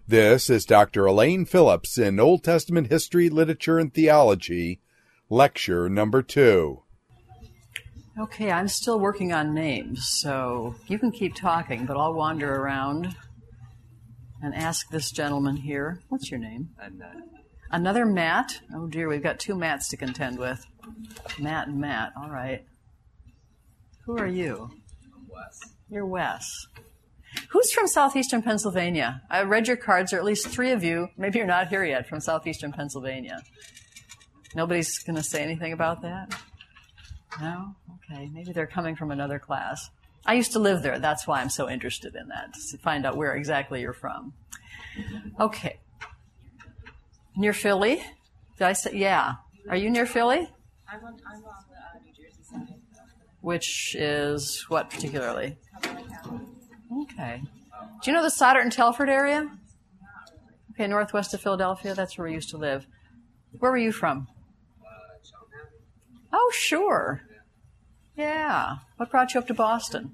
This is Dr. Elaine Phillips in Old Testament History, Literature, and Theology, Lecture Number 2. Okay, I'm still working on names, so you can keep talking, but I'll wander around and ask this gentleman here. What's your name? Another Matt? Oh dear, we've got two Matts to contend with. Matt and Matt, all right. Who are you? I'm Wes. You're Wes. Who's from southeastern Pennsylvania? I read your cards, or at least three of you, maybe you're not here yet, from southeastern Pennsylvania. Nobody's going to say anything about that? No? Okay, maybe they're coming from another class. I used to live there. That's why I'm so interested in that, to find out where exactly you're from. Okay. Near Philly? Did I say? Yeah. Are you near Philly? I'm on the New Jersey side. Which is what particularly? Cumberland County. Okay. Do you know the Stoddard and Telford area? Okay, northwest of Philadelphia. That's where we used to live. Where were you from? Cheltenham. Oh, sure. Yeah. What brought you up to Boston?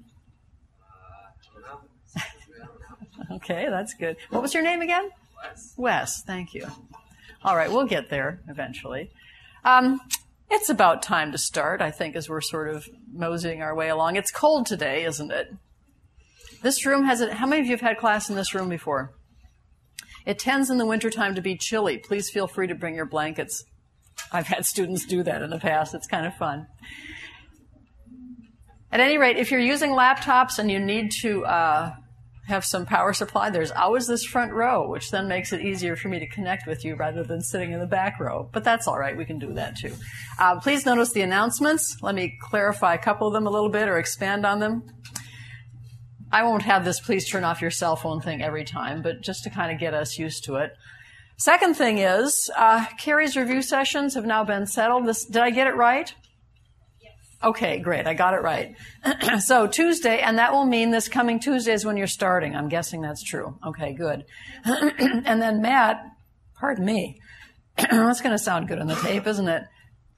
Okay, that's good. What was your name again? Wes. Wes, thank you. All right, we'll get there eventually. It's about time to start, I think, as we're sort of moseying our way along. It's cold today, isn't it? This room has it. How many of you have had class in this room before? It tends in the wintertime to be chilly. Please feel free to bring your blankets. I've had students do that in the past. It's kind of fun. At any rate, if you're using laptops and you need to have some power supply, there's always this front row, which then makes it easier for me to connect with you rather than sitting in the back row. But that's all right. We can do that too. Please notice the announcements. Let me clarify a couple of them a little bit or expand on them. I won't have this please turn off your cell phone thing every time, but just to kind of get us used to it. Second thing is, Carrie's review sessions have now been settled. Did I get it right? Yes. Okay, great. I got it right. So Tuesday, and that will mean this coming Tuesday is when you're starting. I'm guessing that's true. Okay, good. And then Matt, pardon me. That's going to sound good on the tape, isn't it?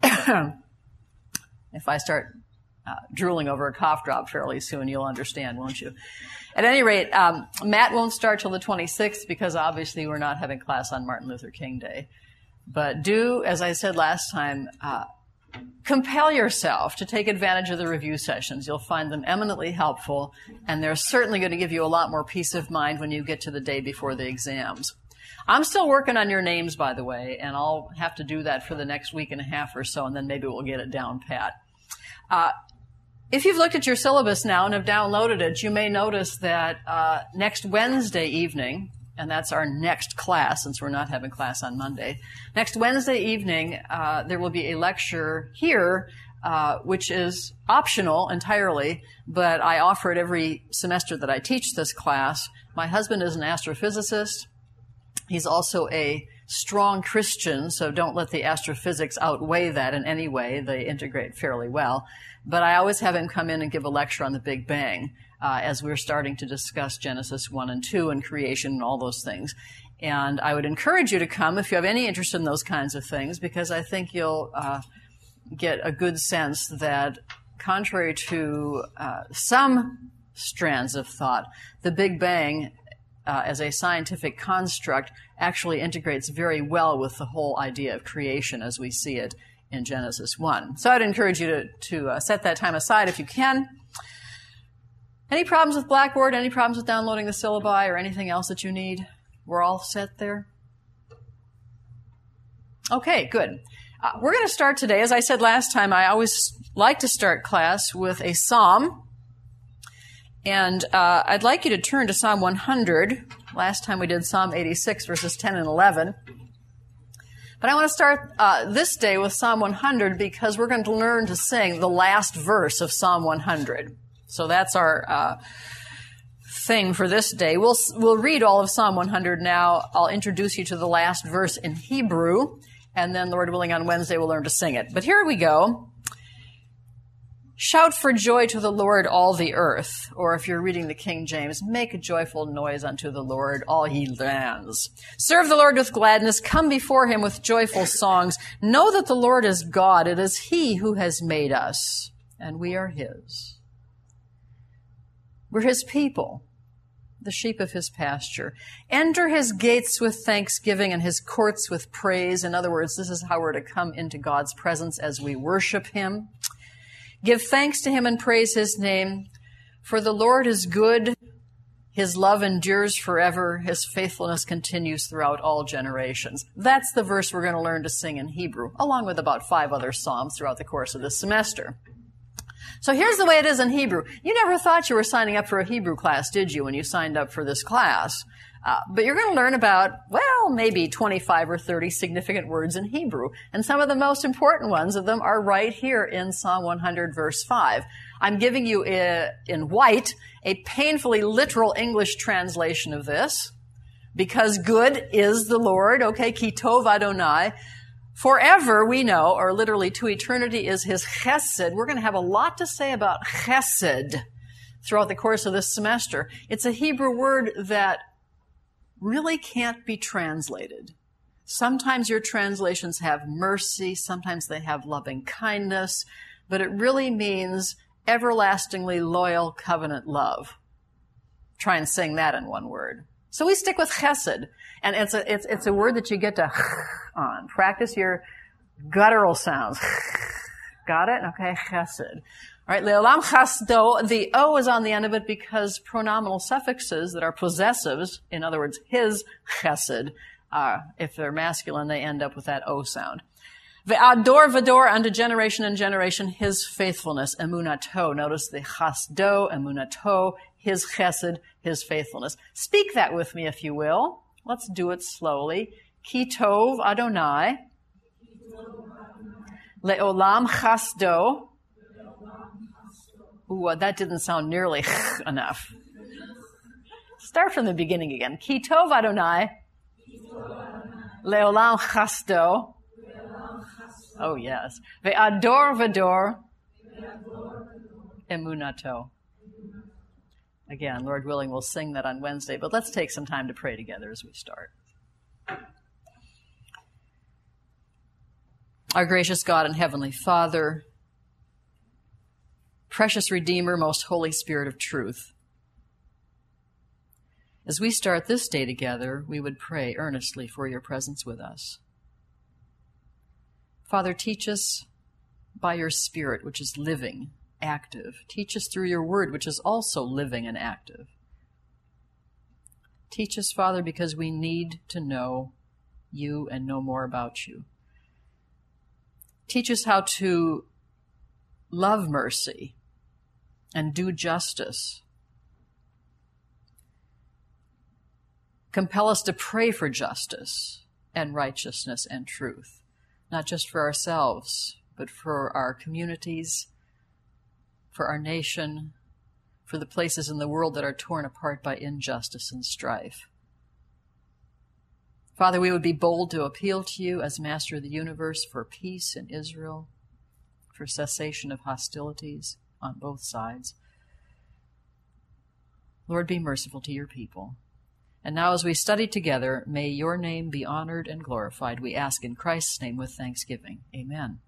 If I start drooling over a cough drop fairly soon, you'll understand, won't you? At any rate, Matt won't start till the 26th because obviously we're not having class on Martin Luther King Day. But do, as I said last time, compel yourself to take advantage of the review sessions. You'll find them eminently helpful, and they're certainly going to give you a lot more peace of mind when you get to the day before the exams. I'm still working on your names, by the way, and I'll have to do that for the next week and a half or so, and then maybe we'll get it down pat. If you've looked at your syllabus now and have downloaded it, you may notice that next Wednesday evening, and that's our next class since we're not having class on Monday, next Wednesday evening there will be a lecture here which is optional entirely, but I offer it every semester that I teach this class. My husband is an astrophysicist. He's also a strong Christian, so don't let the astrophysics outweigh that in any way. They integrate fairly well. But I always have him come in and give a lecture on the Big Bang as we're starting to discuss Genesis 1 and 2 and creation and all those things. And I would encourage you to come if you have any interest in those kinds of things, because I think you'll get a good sense that contrary to some strands of thought, the Big Bang as a scientific construct actually integrates very well with the whole idea of creation as we see it in Genesis 1. So I'd encourage you to set that time aside if you can. Any problems with Blackboard? Any problems with downloading the syllabi or anything else that you need? We're all set there? Okay, good. We're going to start today. As I said last time, I always like to start class with a psalm. And I'd like you to turn to Psalm 100. Last time we did Psalm 86, verses 10 and 11. But I want to start this day with Psalm 100 because we're going to learn to sing the last verse of Psalm 100. So that's our thing for this day. We'll read all of Psalm 100 now. I'll introduce you to the last verse in Hebrew, and then, Lord willing, on Wednesday we'll learn to sing it. But here we go. Shout for joy to the Lord, all the earth. Or if you're reading the King James, make a joyful noise unto the Lord, all ye lands. Serve the Lord with gladness. Come before him with joyful songs. Know that the Lord is God. It is he who has made us, and we are his. We're his people, the sheep of his pasture. Enter his gates with thanksgiving and his courts with praise. In other words, this is how we're to come into God's presence as we worship him. Give thanks to him and praise his name. For the Lord is good. His love endures forever. His faithfulness continues throughout all generations. That's the verse we're going to learn to sing in Hebrew, along with about 5 other psalms throughout the course of this semester. So here's the way it is in Hebrew. You never thought you were signing up for a Hebrew class, did you, when you signed up for this class? But you're going to learn about, well, maybe 25 or 30 significant words in Hebrew. And some of the most important ones of them are right here in Psalm 100, verse 5. I'm giving you in white a painfully literal English translation of this. Because good is the Lord, okay, ki tov Adonai. Forever, we know, or literally to eternity, is his chesed. We're going to have a lot to say about chesed throughout the course of this semester. It's a Hebrew word that really can't be translated. Sometimes your translations have mercy, sometimes they have loving kindness, but it really means everlastingly loyal covenant love. Try and sing that in one word. So we stick with chesed, and it's a word that you get to on. Practice your guttural sounds. Got it? Okay, chesed. All right, le'olam chasdo, the O is on the end of it because pronominal suffixes that are possessives, in other words, his chesed, if they're masculine, they end up with that O sound. Ve'ador v'dor, unto generation and generation, his faithfulness, emunato. Notice the chasdo, emunato, his chesed, his faithfulness. Speak that with me, if you will. Let's do it slowly. Ki tov Adonai, le'olam chasdo. Ooh, that didn't sound nearly enough. Start from the beginning again. Ki tov Adonai, le'olam chasdo. Oh, yes. Ve'ador v'dor, emunato. Again, Lord willing, we'll sing that on Wednesday, but let's take some time to pray together as we start. Our gracious God and Heavenly Father, precious Redeemer, most Holy Spirit of truth, as we start this day together, we would pray earnestly for your presence with us. Father, teach us by your Spirit, which is living, active. Teach us through your word, which is also living and active. Teach us, Father, because we need to know you and know more about you. Teach us how to love mercy and do justice. Compel us to pray for justice and righteousness and truth, not just for ourselves, but for our communities, for our nation, for the places in the world that are torn apart by injustice and strife. Father, we would be bold to appeal to you as Master of the universe for peace in Israel, for cessation of hostilities on both sides. Lord, be merciful to your people. And now as we study together, may your name be honored and glorified. We ask in Christ's name with thanksgiving. Amen.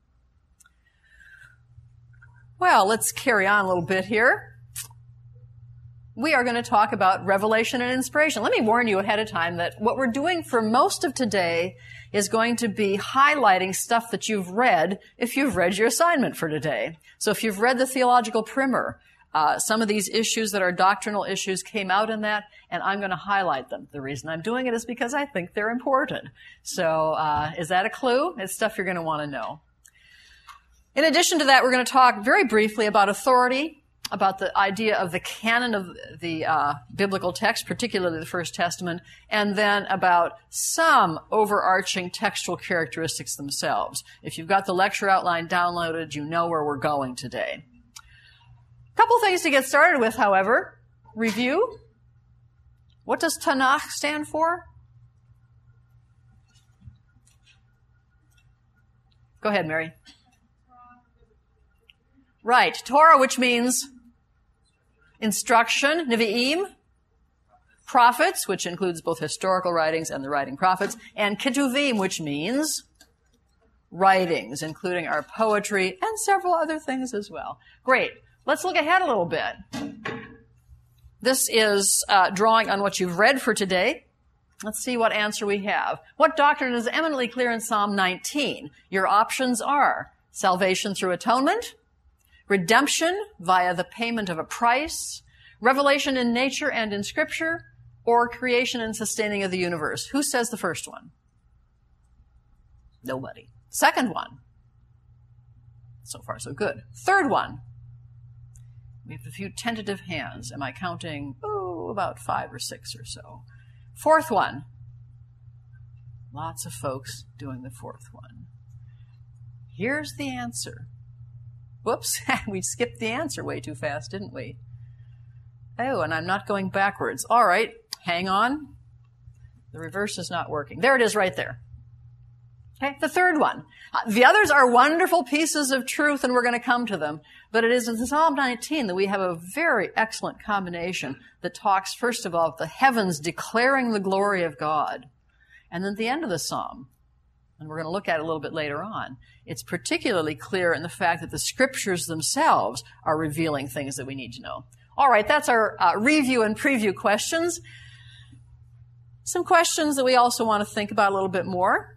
Well, let's carry on a little bit here. We are going to talk about revelation and inspiration. Let me warn you ahead of time that what we're doing for most of today is going to be highlighting stuff that you've read if you've read your assignment for today. So if you've read the theological primer, some of these issues that are doctrinal issues came out in that, and I'm going to highlight them. The reason I'm doing it is because I think they're important. So is that a clue? It's stuff you're going to want to know. In addition to that, we're going to talk very briefly about authority, about the idea of the canon of the biblical text, particularly the First Testament, and then about some overarching textual characteristics themselves. If you've got the lecture outline downloaded, you know where we're going today. A couple things to get started with, however. Review. What does Tanakh stand for? Go ahead, Mary. Right. Torah, which means instruction. Nevi'im, prophets, which includes both historical writings and the writing prophets. And Ketuvim, which means writings, including our poetry and several other things as well. Great. Let's look ahead a little bit. This is drawing on what you've read for today. Let's see what answer we have. What doctrine is eminently clear in Psalm 19? Your options are salvation through atonement, redemption via the payment of a price, revelation in nature and in Scripture, or creation and sustaining of the universe. Who says the first one? Nobody. Second one. So far, so good. Third one. We have a few tentative hands. Am I counting? Oh, about 5 or 6 or so. Fourth one. Lots of folks doing the fourth one. Here's the answer. Whoops, we skipped the answer way too fast, didn't we? Oh, and I'm not going backwards. All right, hang on. The reverse is not working. There it is right there. Okay, the third one. The others are wonderful pieces of truth, and we're going to come to them. But it is in Psalm 19 that we have a very excellent combination that talks, first of all, of the heavens declaring the glory of God. And then at the end of the psalm, and we're going to look at it a little bit later on, it's particularly clear in the fact that the Scriptures themselves are revealing things that we need to know. All right, that's our review and preview questions. Some questions that we also want to think about a little bit more.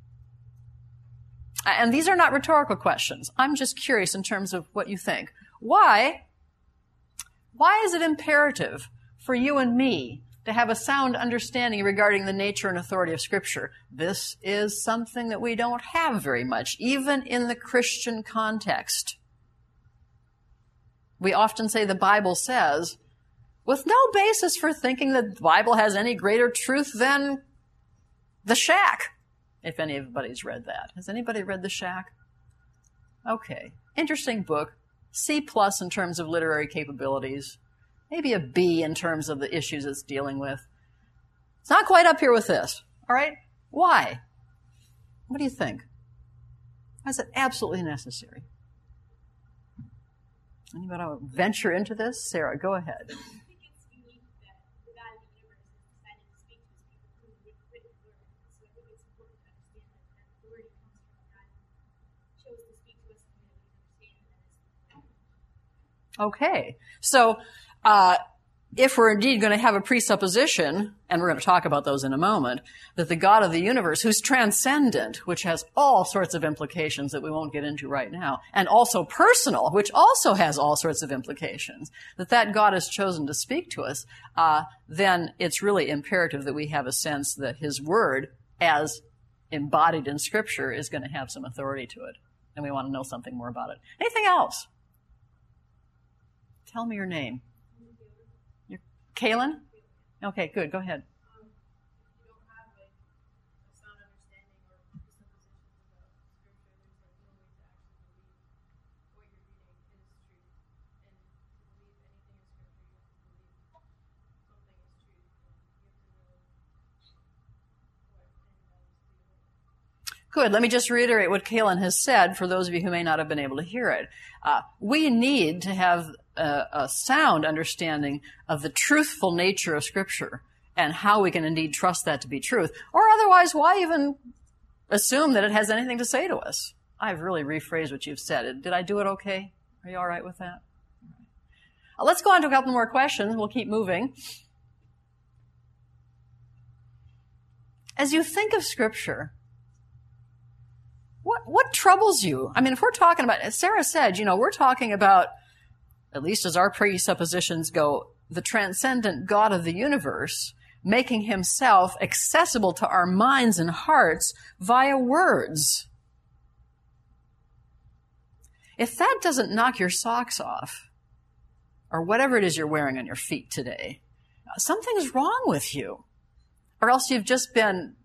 And these are not rhetorical questions. I'm just curious in terms of what you think. Why is it imperative for you and me to have a sound understanding regarding the nature and authority of Scripture? This is something that we don't have very much, even in the Christian context. We often say the Bible says, with no basis for thinking that the Bible has any greater truth than The Shack. If anybody's read that. Has anybody read The Shack? Okay. Interesting book. C+ in terms of literary capabilities. Maybe a B in terms of the issues it's dealing with. It's not quite up here with this. All right? Why? What do you think? Why is it absolutely necessary? Anybody want to venture into this? Sarah, go ahead. I think it's unique that the God of the universe has decided to speak to his people through written word. So I think it's important to understand that authority comes from God who chose to speak to us in a way that we understand, and that is the Okay. So, if we're indeed going to have a presupposition, and we're going to talk about those in a moment, that the God of the universe, who's transcendent, which has all sorts of implications that we won't get into right now, and also personal, which also has all sorts of implications, that God has chosen to speak to us, then it's really imperative that we have a sense that his word, as embodied in Scripture, is going to have some authority to it. And we want to know something more about it. Anything else? Tell me your name. You're Kaylin? Okay, good. Go ahead. If you don't have a sound understanding or presuppositions about Scripture, there's no way to actually believe what you're reading is true. And to believe anything in Scripture, you have to believe something is true. And you have to know what and to Good. Let me just reiterate what Kaylin has said for those of you who may not have been able to hear it. We need to have a sound understanding of the truthful nature of Scripture and how we can indeed trust that to be truth. Or otherwise, why even assume that it has anything to say to us? I've really rephrased what you've said. Did I do it okay? Are you all right with that? Let's go on to a couple more questions. We'll keep moving. As you think of Scripture, what troubles you? I mean, if we're talking about, as Sarah said, we're talking about, at least as our presuppositions go, the transcendent God of the universe making himself accessible to our minds and hearts via words. If that doesn't knock your socks off, or whatever it is you're wearing on your feet today, something's wrong with you. Or else you've just been,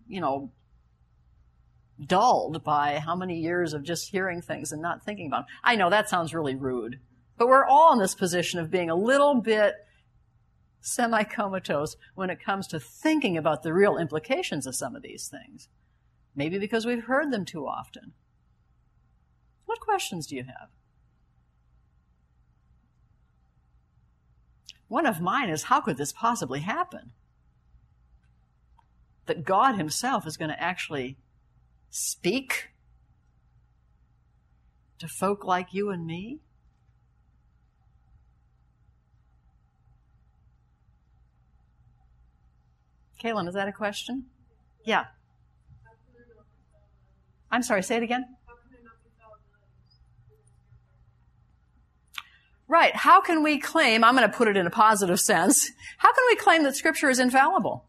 dulled by how many years of just hearing things and not thinking about them. I know that sounds really rude, but we're all in this position of being a little bit semi-comatose when it comes to thinking about the real implications of some of these things. Maybe because we've heard them too often. What questions do you have? One of mine is, how could this possibly happen? That God himself is going to actually speak to folk like you and me? Kaylin, is that a question? Yeah. I'm sorry, say it again. Right. How can we claim, I'm going to put it in a positive sense, how can we claim that Scripture is infallible?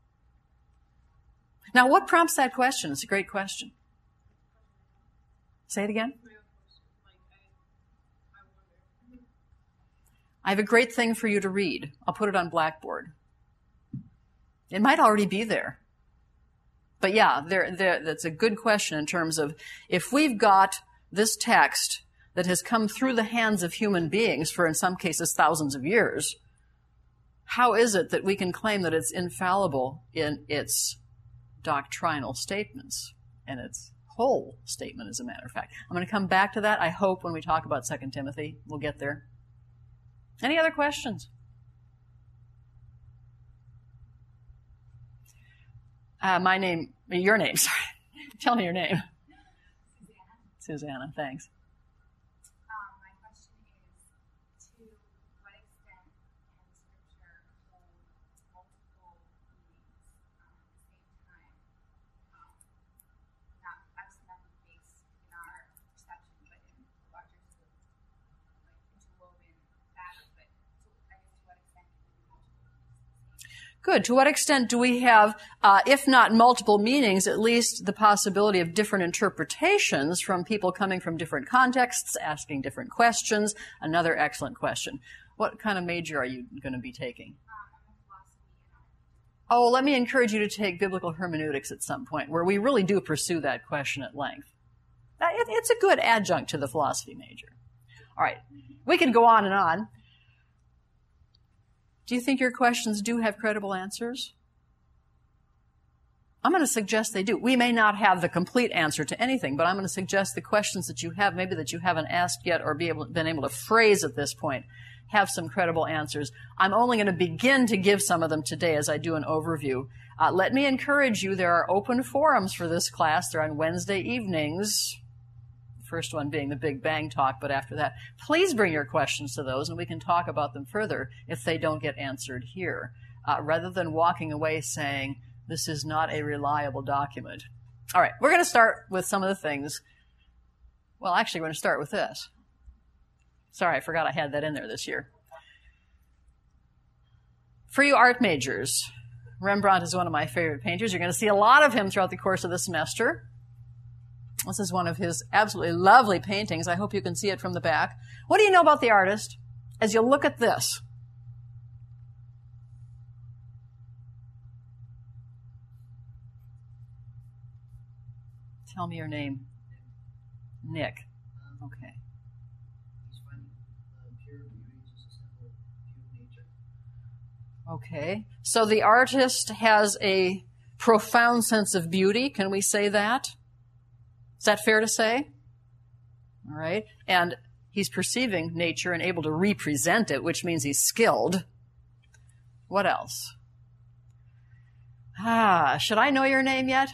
Now, what prompts that question? It's a great question. Say it again. I have a great thing for you to read. I'll put it on Blackboard. It might already be there. But yeah, that's a good question in terms of if we've got this text that has come through the hands of human beings for, in some cases, thousands of years, how is it that we can claim that it's infallible in its doctrinal statements and its whole statement, as a matter of fact? I'm going to come back to that, I hope, when we talk about 2 Timothy. We'll get there. Any other questions? Your name, sorry. Tell me your name. Susanna, thanks. My question is, to what extent can Scripture hold multiple meanings at the same time? Not accidentally based in our perception, but in larger scope, like interwoven fabric, but I guess to what extent can we do multiple meanings? Good. To what extent do we have, if not multiple meanings, at least the possibility of different interpretations from people coming from different contexts, asking different questions? Another excellent question. What kind of major are you going to be taking? Oh, let me encourage you to take biblical hermeneutics at some point, where we really do pursue that question at length. It's a good adjunct to the philosophy major. All right. We could go on and on. Do you think your questions do have credible answers? I'm going to suggest they do. We may not have the complete answer to anything, but I'm going to suggest the questions that you have, maybe that you haven't asked yet or been able to phrase at this point, have some credible answers. I'm only going to begin to give some of them today as I do an overview. Let me encourage you, there are open forums for this class. They're on Wednesday evenings. First one being the Big Bang talk, but after that, please bring your questions to those and we can talk about them further if they don't get answered here, rather than walking away saying, this is not a reliable document. All right, we're going to start with some of the things. Well, actually, we're going to start with this. Sorry, I forgot I had that in there this year. For you art majors, Rembrandt is one of my favorite painters. You're going to see a lot of him throughout the course of the semester. This is one of his absolutely lovely paintings. I hope you can see it from the back. What do you know about the artist as you look at this? Tell me your name. Nick. Okay. He's finding pure beauty just a simple view of nature. Okay. So the artist has a profound sense of beauty. Can we say that? Is that fair to say? All right. And he's perceiving nature and able to represent it, which means he's skilled. What else? Should I know your name yet?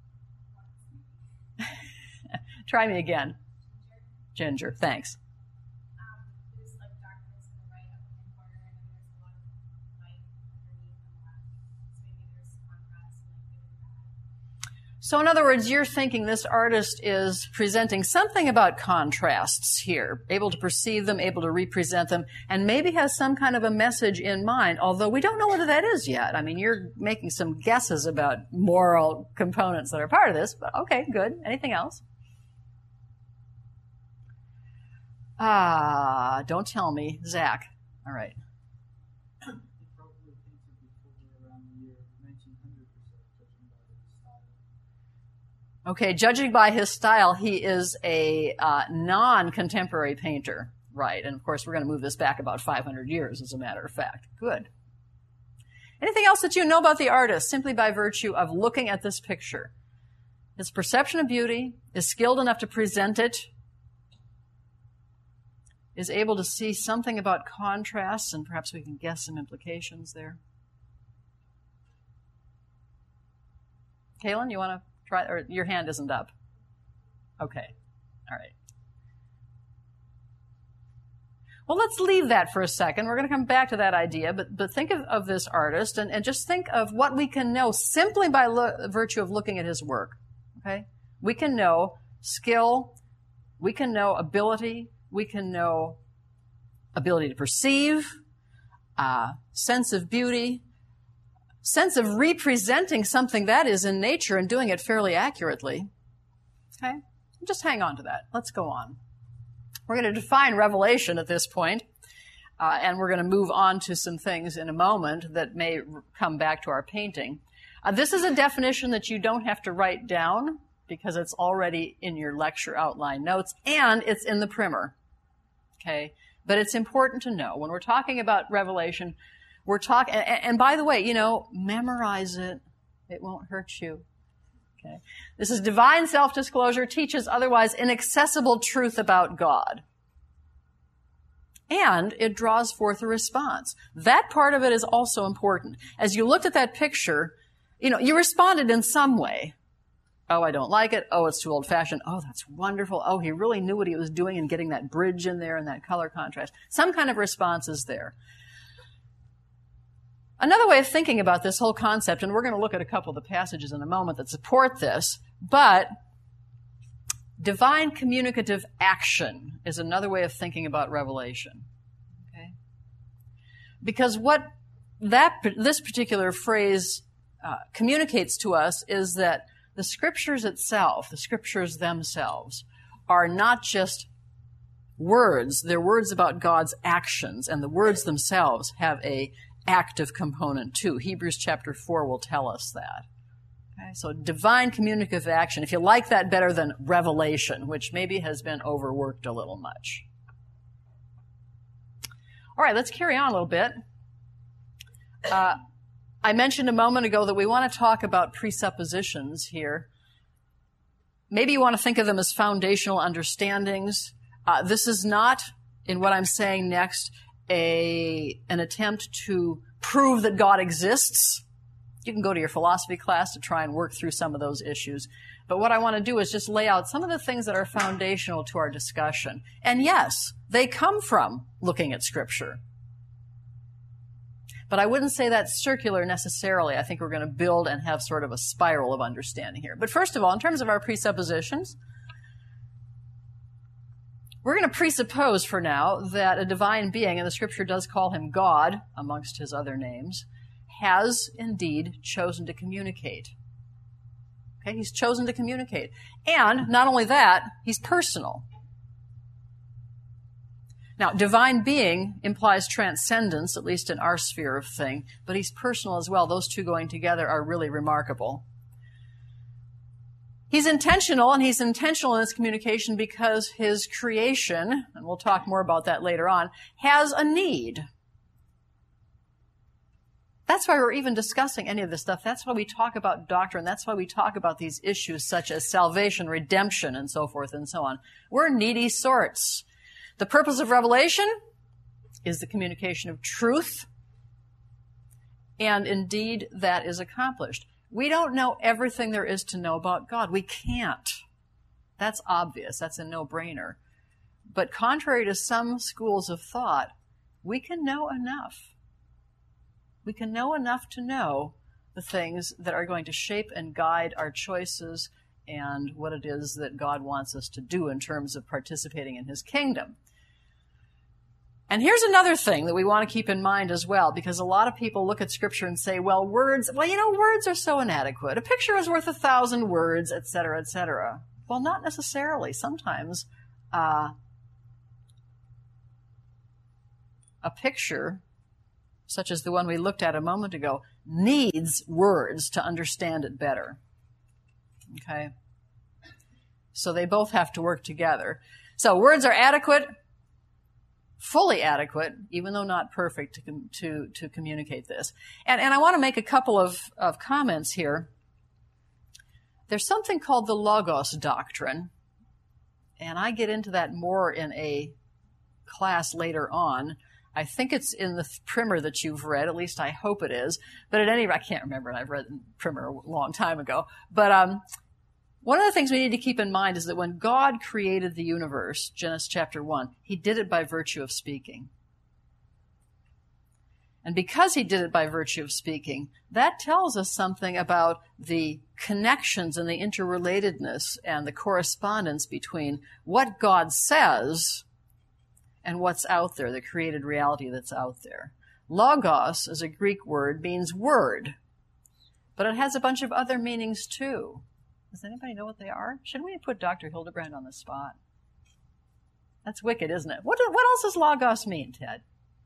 Try me again. Ginger. Thanks. There's like darkness in the right upper corner, and then there's a lot of light underneath on the left. So maybe there's contrast and like good and bad. So in other words, you're thinking this artist is presenting something about contrasts here, able to perceive them, able to represent them, and maybe has some kind of a message in mind, although we don't know whether that is yet. I mean, you're making some guesses about moral components that are part of this, but okay, good. Anything else? Don't tell me. Zach. All right. He probably painted before around the year 1900 or so, Okay, judging by his style, he is a non-contemporary painter. Right, and of course we're going to move this back about 500 years, as a matter of fact. Good. Anything else that you know about the artist, simply by virtue of looking at this picture? His perception of beauty, is skilled enough to present it, is able to see something about contrasts, and perhaps we can guess some implications there. Kaylin, you want to try, or your hand isn't up? Okay, all right. Well, let's leave that for a second. We're going to come back to that idea, but think of this artist and just think of what we can know simply by virtue of looking at his work. Okay? We can know skill, we can know ability, we can know ability to perceive, sense of beauty, sense of representing something that is in nature and doing it fairly accurately. Okay? Just hang on to that. Let's go on. We're going to define revelation at this point, and we're going to move on to some things in a moment that may come back to our painting. This is a definition that you don't have to write down because it's already in your lecture outline notes, and it's in the primer. Okay? But it's important to know. When we're talking about revelation, we're talking, and by the way, memorize it. It won't hurt you. Okay. This is divine self-disclosure, teaches otherwise inaccessible truth about God. And it draws forth a response. That part of it is also important. As you looked at that picture, you responded in some way. Oh, I don't like it. Oh, it's too old-fashioned. Oh, that's wonderful. Oh, he really knew what he was doing in getting that bridge in there and that color contrast. Some kind of response is there. Another way of thinking about this whole concept, and we're going to look at a couple of the passages in a moment that support this, but divine communicative action is another way of thinking about revelation. Okay? Because what this particular phrase communicates to us is that the scriptures themselves, are not just words, they're words about God's actions, and the words themselves have a active component too. Hebrews chapter 4 will tell us that. Okay, so divine communicative action, if you like that better than revelation, which maybe has been overworked a little much. All right, let's carry on a little bit. I mentioned a moment ago that we want to talk about presuppositions here. Maybe you want to think of them as foundational understandings. This is not, in what I'm saying next, an attempt to prove that God exists. You can go to your philosophy class to try and work through some of those issues. But what I want to do is just lay out some of the things that are foundational to our discussion. And yes, they come from looking at Scripture. But I wouldn't say that's circular necessarily. I think we're going to build and have sort of a spiral of understanding here. But first of all, in terms of our presuppositions, we're going to presuppose for now that a divine being, and the Scripture does call him God, amongst his other names, has indeed chosen to communicate. Okay, he's chosen to communicate. And not only that, he's personal. Now, divine being implies transcendence, at least in our sphere of thing, but he's personal as well. Those two going together are really remarkable. He's intentional, and he's intentional in his communication because his creation, and we'll talk more about that later on, has a need. That's why we're even discussing any of this stuff. That's why we talk about doctrine. That's why we talk about these issues such as salvation, redemption, and so forth and so on. We're needy sorts. The purpose of revelation is the communication of truth, and indeed that is accomplished. We don't know everything there is to know about God. We can't. That's obvious. That's a no-brainer. But contrary to some schools of thought, we can know enough. We can know enough to know the things that are going to shape and guide our choices and what it is that God wants us to do in terms of participating in his kingdom. And here's another thing that we want to keep in mind as well, because a lot of people look at Scripture and say, words are so inadequate. A picture is worth 1,000 words, etc., etc. Well, not necessarily. Sometimes a picture, such as the one we looked at a moment ago, needs words to understand it better. Okay? So they both have to work together. So words are adequate, fully adequate, even though not perfect, to communicate this. And I want to make a couple of comments here. There's something called the Logos doctrine, and I get into that more in a class later on. I think it's in the primer that you've read, at least I hope it is. But at any rate, I can't remember, and I've read the primer a long time ago. But One of the things we need to keep in mind is that when God created the universe, Genesis chapter 1, he did it by virtue of speaking. And because he did it by virtue of speaking, that tells us something about the connections and the interrelatedness and the correspondence between what God says and what's out there, the created reality that's out there. Logos, as a Greek word, means word, but it has a bunch of other meanings too. Does anybody know what they are? Shouldn't we put Dr. Hildebrand on the spot? That's wicked, isn't it? What else does logos mean, Ted?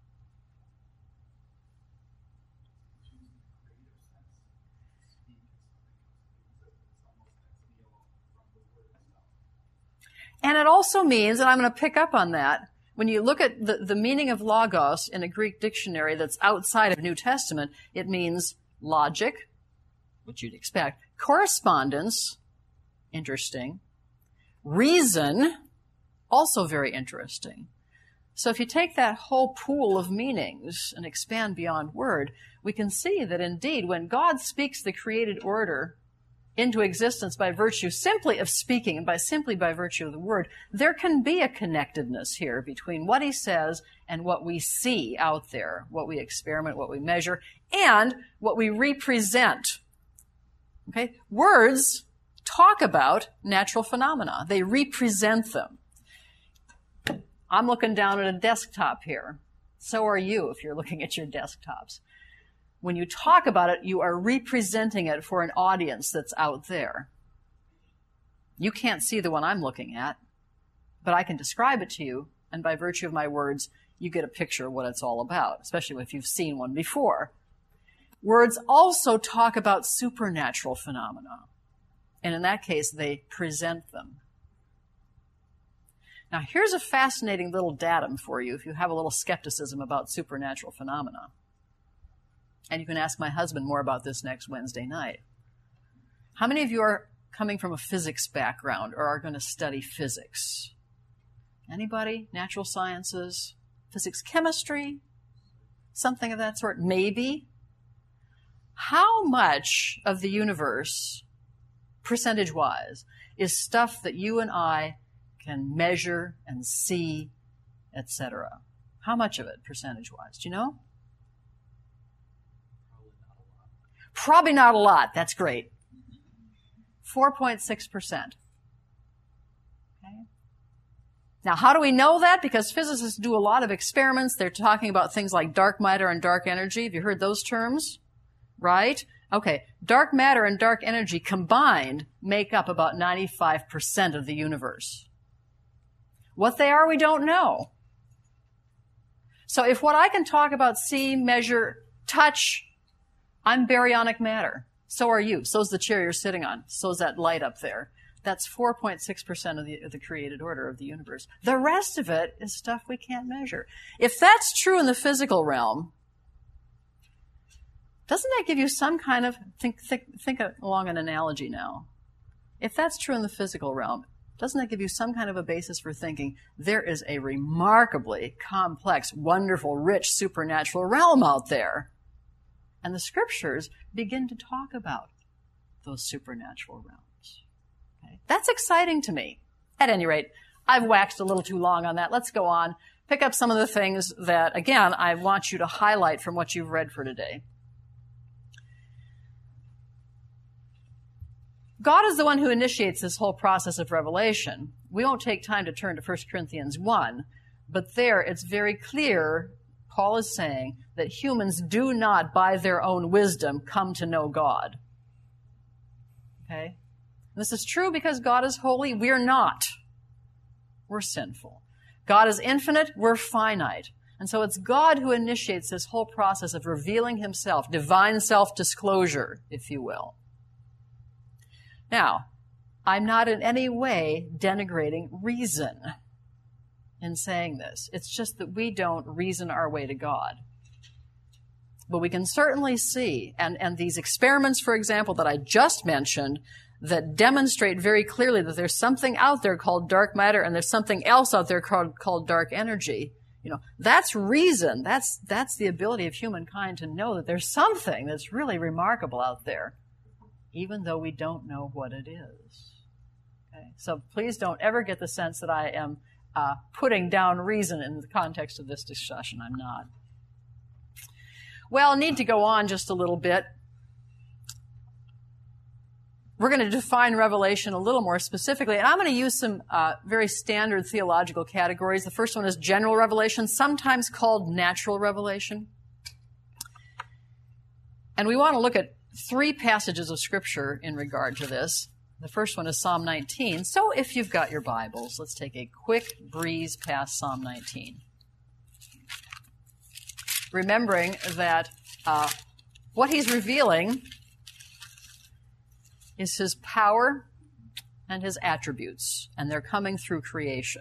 And it also means, and I'm going to pick up on that, when you look at the meaning of logos in a Greek dictionary that's outside of New Testament, it means logic, which you'd expect, correspondence, interesting, reason, also very interesting. So if you take that whole pool of meanings and expand beyond word, we can see that indeed when God speaks the created order into existence by virtue simply of speaking and by virtue of the word, there can be a connectedness here between what he says and what we see out there, what we experiment, what we measure, and what we represent. Okay? Words talk about natural phenomena. They represent them. I'm looking down at a desktop here. So are you if you're looking at your desktops. When you talk about it, you are representing it for an audience that's out there. You can't see the one I'm looking at, but I can describe it to you, and by virtue of my words, you get a picture of what it's all about, especially if you've seen one before. Words also talk about supernatural phenomena, and in that case, they present them. Now, here's a fascinating little datum for you if you have a little skepticism about supernatural phenomena. And you can ask my husband more about this next Wednesday night. How many of you are coming from a physics background or are going to study physics? Anybody? Natural sciences? Physics, chemistry? Something of that sort? Maybe? How much of the universe, percentage-wise, is stuff that you and I can measure and see, etc.? How much of it, percentage-wise? Do you know? Probably not a lot. That's great. 4.6%. Okay. Now, how do we know that? Because physicists do a lot of experiments. They're talking about things like dark matter and dark energy. Have you heard those terms? Right? Okay. Dark matter and dark energy combined make up about 95% of the universe. What they are, we don't know. So if what I can talk about, see, measure, touch, I'm baryonic matter. So are you. So's the chair you're sitting on. So's that light up there. That's 4.6% of the created order of the universe. The rest of it is stuff we can't measure. If that's true in the physical realm, doesn't that give you some kind of, think along an analogy now. If that's true in the physical realm, doesn't that give you some kind of a basis for thinking there is a remarkably complex, wonderful, rich, supernatural realm out there? And the scriptures begin to talk about those supernatural realms. Okay? That's exciting to me. At any rate, I've waxed a little too long on that. Let's go on. Pick up some of the things that, again, I want you to highlight from what you've read for today. God is the one who initiates this whole process of revelation. We won't take time to turn to 1 Corinthians 1, but there it's very clear Paul is saying that humans do not, by their own wisdom, come to know God. Okay? This is true because God is holy. We're not. We're sinful. God is infinite. We're finite. And so it's God who initiates this whole process of revealing himself, divine self-disclosure, if you will. Now, I'm not in any way denigrating reason in saying this. It's just that we don't reason our way to God. But we can certainly see, and these experiments, for example, that I just mentioned, that demonstrate very clearly that there's something out there called dark matter and there's something else out there called dark energy. You know, that's reason. That's the ability of humankind to know that there's something that's really remarkable out there, even though we don't know what it is. Okay? So please don't ever get the sense that I am putting down reason in the context of this discussion. I'm not. Well, I need to go on just a little bit. We're going to define revelation a little more specifically, and I'm going to use some very standard theological categories. The first one is general revelation, sometimes called natural revelation. And we want to look at 3 passages of Scripture in regard to this. The first one is Psalm 19. So if you've got your Bibles, let's take a quick breeze past Psalm 19. Remembering that what he's revealing is his power and his attributes, and they're coming through creation.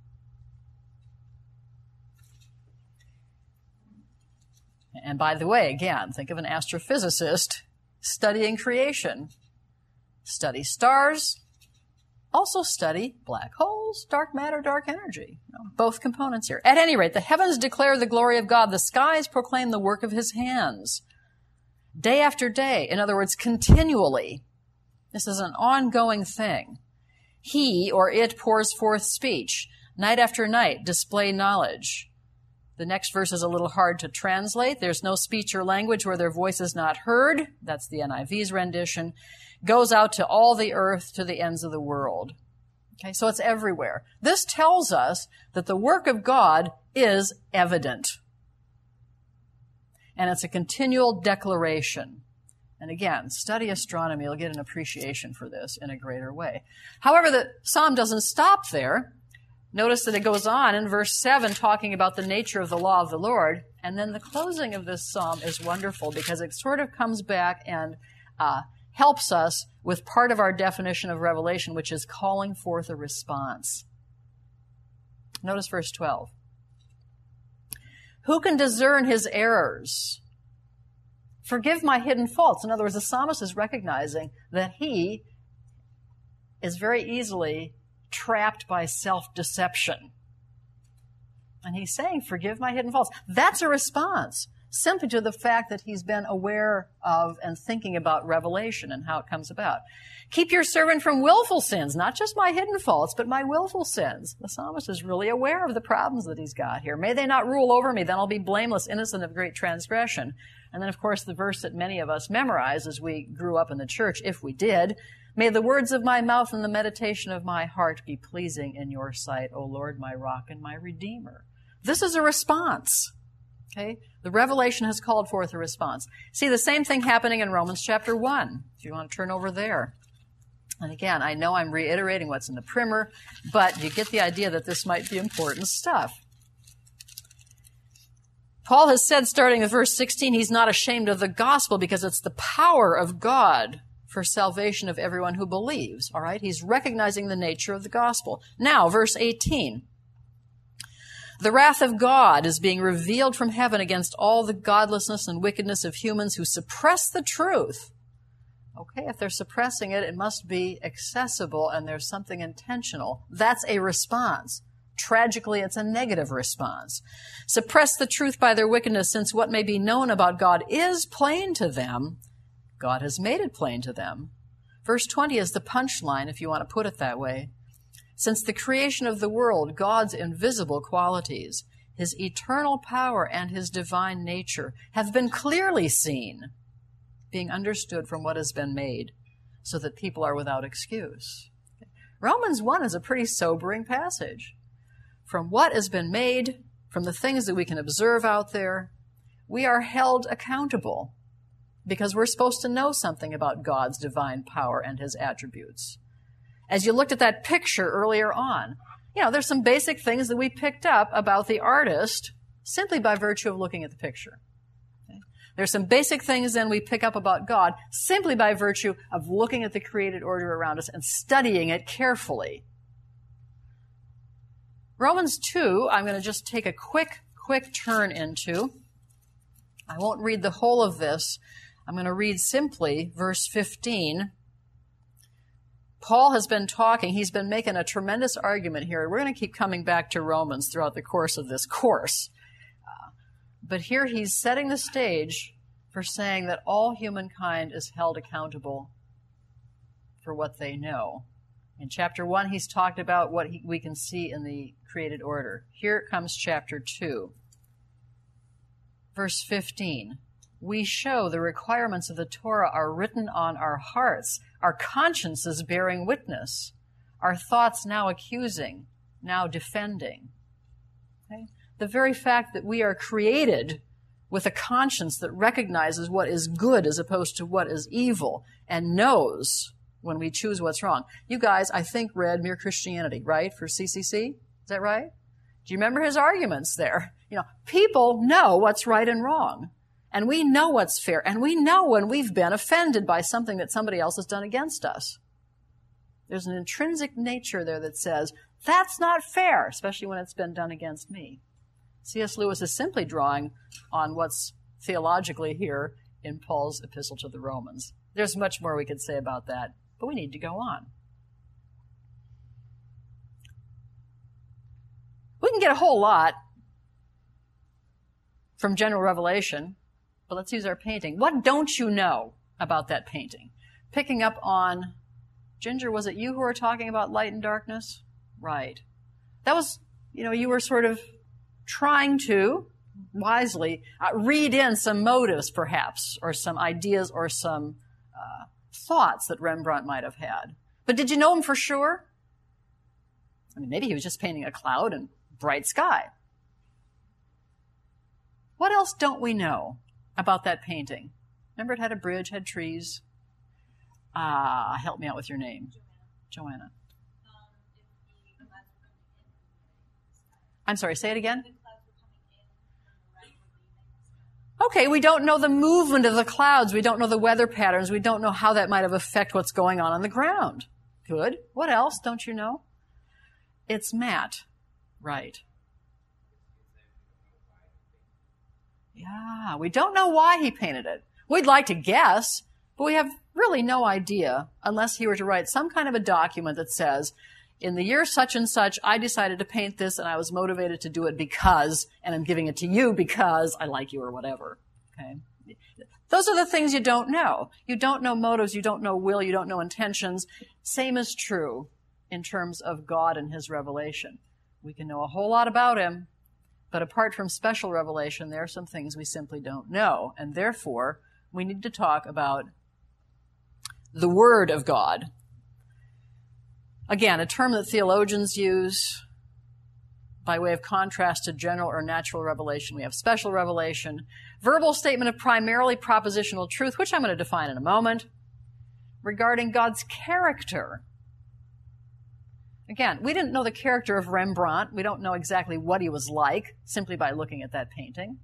And by the way, again, think of an astrophysicist studying creation. Study stars, also study black holes, dark matter, dark energy. Both components here. At any rate, the heavens declare the glory of God. The skies proclaim the work of his hands. Day after day, in other words, continually. This is an ongoing thing. He or it pours forth speech. Night after night, display knowledge. The next verse is a little hard to translate. There's no speech or language where their voice is not heard. That's the NIV's rendition. Goes out to all the earth, to the ends of the world. Okay, so it's everywhere. This tells us that the work of God is evident. And it's a continual declaration. And again, study astronomy. You'll get an appreciation for this in a greater way. However, the psalm doesn't stop there. Notice that it goes on in verse 7 talking about the nature of the law of the Lord. And then the closing of this psalm is wonderful because it sort of comes back and helps us with part of our definition of revelation, which is calling forth a response. Notice verse 12. Who can discern his errors? Forgive my hidden faults. In other words, the psalmist is recognizing that he is very easily trapped by self-deception. And he's saying, forgive my hidden faults. That's a response simply to the fact that he's been aware of and thinking about revelation and how it comes about. Keep your servant from willful sins, not just my hidden faults, but my willful sins. The psalmist is really aware of the problems that he's got here. May they not rule over me, then I'll be blameless, innocent of great transgression. And then, of course, the verse that many of us memorize as we grew up in the church, if we did, may the words of my mouth and the meditation of my heart be pleasing in your sight, O Lord, my rock and my redeemer. This is a response. Okay? The revelation has called forth a response. See the same thing happening in Romans chapter 1, if you want to turn over there. And again, I know I'm reiterating what's in the primer, but you get the idea that this might be important stuff. Paul has said, starting with verse 16, he's not ashamed of the gospel because it's the power of God for salvation of everyone who believes. All right? He's recognizing the nature of the gospel. Now, verse 18. The wrath of God is being revealed from heaven against all the godlessness and wickedness of humans who suppress the truth. Okay, if they're suppressing it, it must be accessible and there's something intentional. That's a response. Tragically, it's a negative response. Suppress the truth by their wickedness, since what may be known about God is plain to them. God has made it plain to them. Verse 20 is the punchline, if you want to put it that way. Since the creation of the world, God's invisible qualities, his eternal power and his divine nature have been clearly seen, being understood from what has been made, so that people are without excuse. Romans 1 is a pretty sobering passage. From what has been made, from the things that we can observe out there, we are held accountable because we're supposed to know something about God's divine power and his attributes. As you looked at that picture earlier on, there's some basic things that we picked up about the artist simply by virtue of looking at the picture. Okay? There's some basic things then we pick up about God simply by virtue of looking at the created order around us and studying it carefully. Romans 2, I'm going to just take a quick turn into. I won't read the whole of this. I'm going to read simply verse 15. Paul has been talking. He's been making a tremendous argument here. We're going to keep coming back to Romans throughout the course of this course. But here he's setting the stage for saying that all humankind is held accountable for what they know In chapter 1, he's talked about what we can see in the created order. Here comes chapter 2. Verse 15. We show the requirements of the Torah are written on our hearts, our consciences bearing witness, our thoughts now accusing, now defending. Okay? The very fact that we are created with a conscience that recognizes what is good as opposed to what is evil and knows when we choose what's wrong. You guys, I think, read Mere Christianity, right, for CCC? Is that right? Do you remember his arguments there? People know what's right and wrong. And we know what's fair. And we know when we've been offended by something that somebody else has done against us. There's an intrinsic nature there that says, that's not fair, especially when it's been done against me. C.S. Lewis is simply drawing on what's theologically here in Paul's epistle to the Romans. There's much more we could say about that, but we need to go on. We can get a whole lot from general revelation, but let's use our painting. What don't you know about that painting? Picking up on, Ginger, was it you who were talking about light and darkness? Right. That was, you were sort of trying to, wisely, read in some motives, perhaps, or some ideas or some thoughts that Rembrandt might have had. But did you know him for sure? Maybe he was just painting a cloud and bright sky. What else don't we know about that painting? Remember, it had a bridge, had trees. Help me out with your name. Joanna. I'm sorry, say it again. Okay, we don't know the movement of the clouds. We don't know the weather patterns. We don't know how that might have affected what's going on the ground. Good. What else don't you know? It's matte. Right. Yeah, we don't know why he painted it. We'd like to guess, but we have really no idea unless he were to write some kind of a document that says, in the year such and such, I decided to paint this and I was motivated to do it because, and I'm giving it to you because I like you or whatever. Okay? Those are the things you don't know. You don't know motives, you don't know will, you don't know intentions. Same is true in terms of God and his revelation. We can know a whole lot about him, but apart from special revelation, there are some things we simply don't know. And therefore, we need to talk about the Word of God. Again, a term that theologians use by way of contrast to general or natural revelation. We have special revelation, verbal statement of primarily propositional truth, which I'm going to define in a moment, regarding God's character. Again, we didn't know the character of Rembrandt. We don't know exactly what he was like simply by looking at that painting.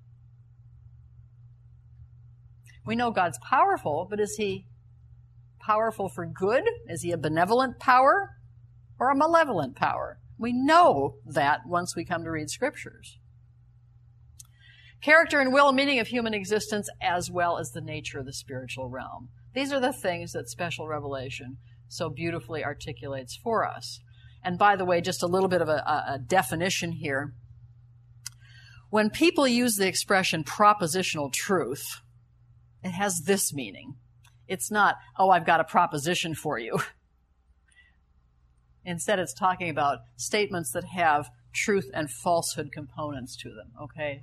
We know God's powerful, but is he powerful for good? Is he a benevolent power or a malevolent power? We know that once we come to read scriptures. Character and will and meaning of human existence, as well as the nature of the spiritual realm. These are the things that special revelation so beautifully articulates for us. And by the way, just a little bit of a definition here. When people use the expression propositional truth, it has this meaning. It's not, oh, I've got a proposition for you. Instead, it's talking about statements that have truth and falsehood components to them, okay?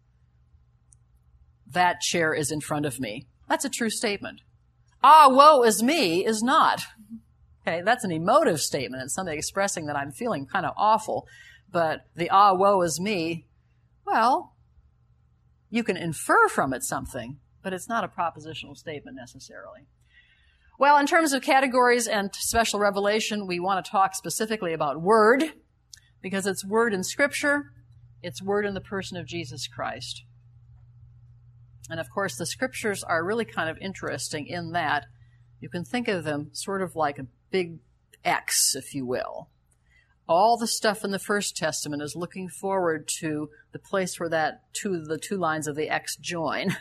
That chair is in front of me. That's a true statement. Ah, woe is me is not. Okay, that's an emotive statement. It's something expressing that I'm feeling kind of awful. But the ah, woe is me, well, you can infer from it something, but it's not a propositional statement necessarily. Well, in terms of categories and special revelation, we want to talk specifically about word, because it's word in Scripture, it's word in the person of Jesus Christ. And of course, the Scriptures are really kind of interesting in that you can think of them sort of like a big X, if you will. All the stuff in the First Testament is looking forward to the place where the two lines of the X join.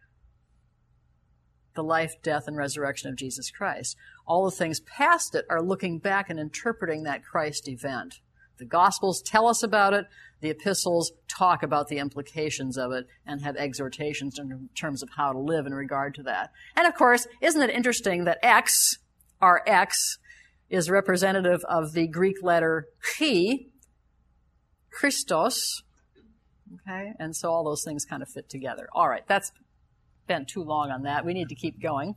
The life, death, and resurrection of Jesus Christ. All the things past it are looking back and interpreting that Christ event. The Gospels tell us about it. The epistles talk about the implications of it and have exhortations in terms of how to live in regard to that. And of course, isn't it interesting that X, our X, is representative of the Greek letter chi, Christos. Okay, and so all those things kind of fit together. All right, that's been too long on that. We need to keep going.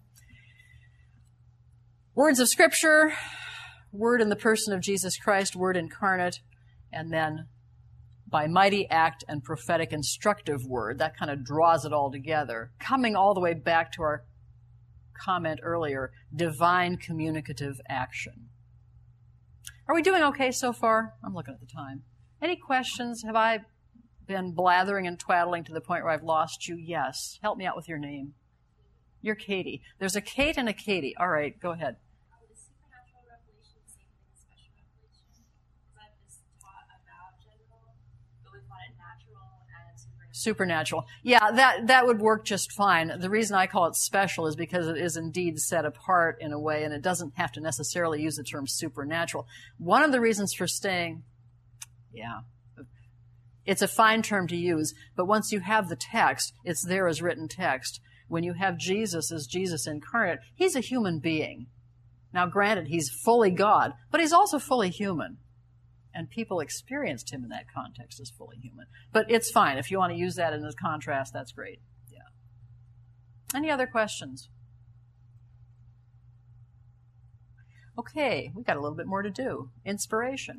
Words of Scripture, Word in the person of Jesus Christ, Word incarnate, and then by mighty act and prophetic instructive word. That kind of draws it all together. Coming all the way back to our comment earlier, divine communicative action. Are we doing okay so far? I'm looking at the time. Any questions? Have I been blathering and twaddling to the point where I've lost you? Yes. Help me out with your name. You're Katie. There's a Kate and a Katie. All right, go ahead. Is supernatural revelation the same thing as special revelation? Because I've just taught about general, but we thought it natural and supernatural. Supernatural. Yeah, that would work just fine. The reason I call it special is because it is indeed set apart in a way, and it doesn't have to necessarily use the term supernatural. One of the reasons for staying, it's a fine term to use, but once you have the text, it's there as written text. When you have Jesus as Jesus incarnate, he's a human being. Now, granted, he's fully God, but he's also fully human. And people experienced him in that context as fully human. But it's fine. If you want to use that in a contrast, that's great. Yeah. Any other questions? Okay, we've got a little bit more to do. Inspiration.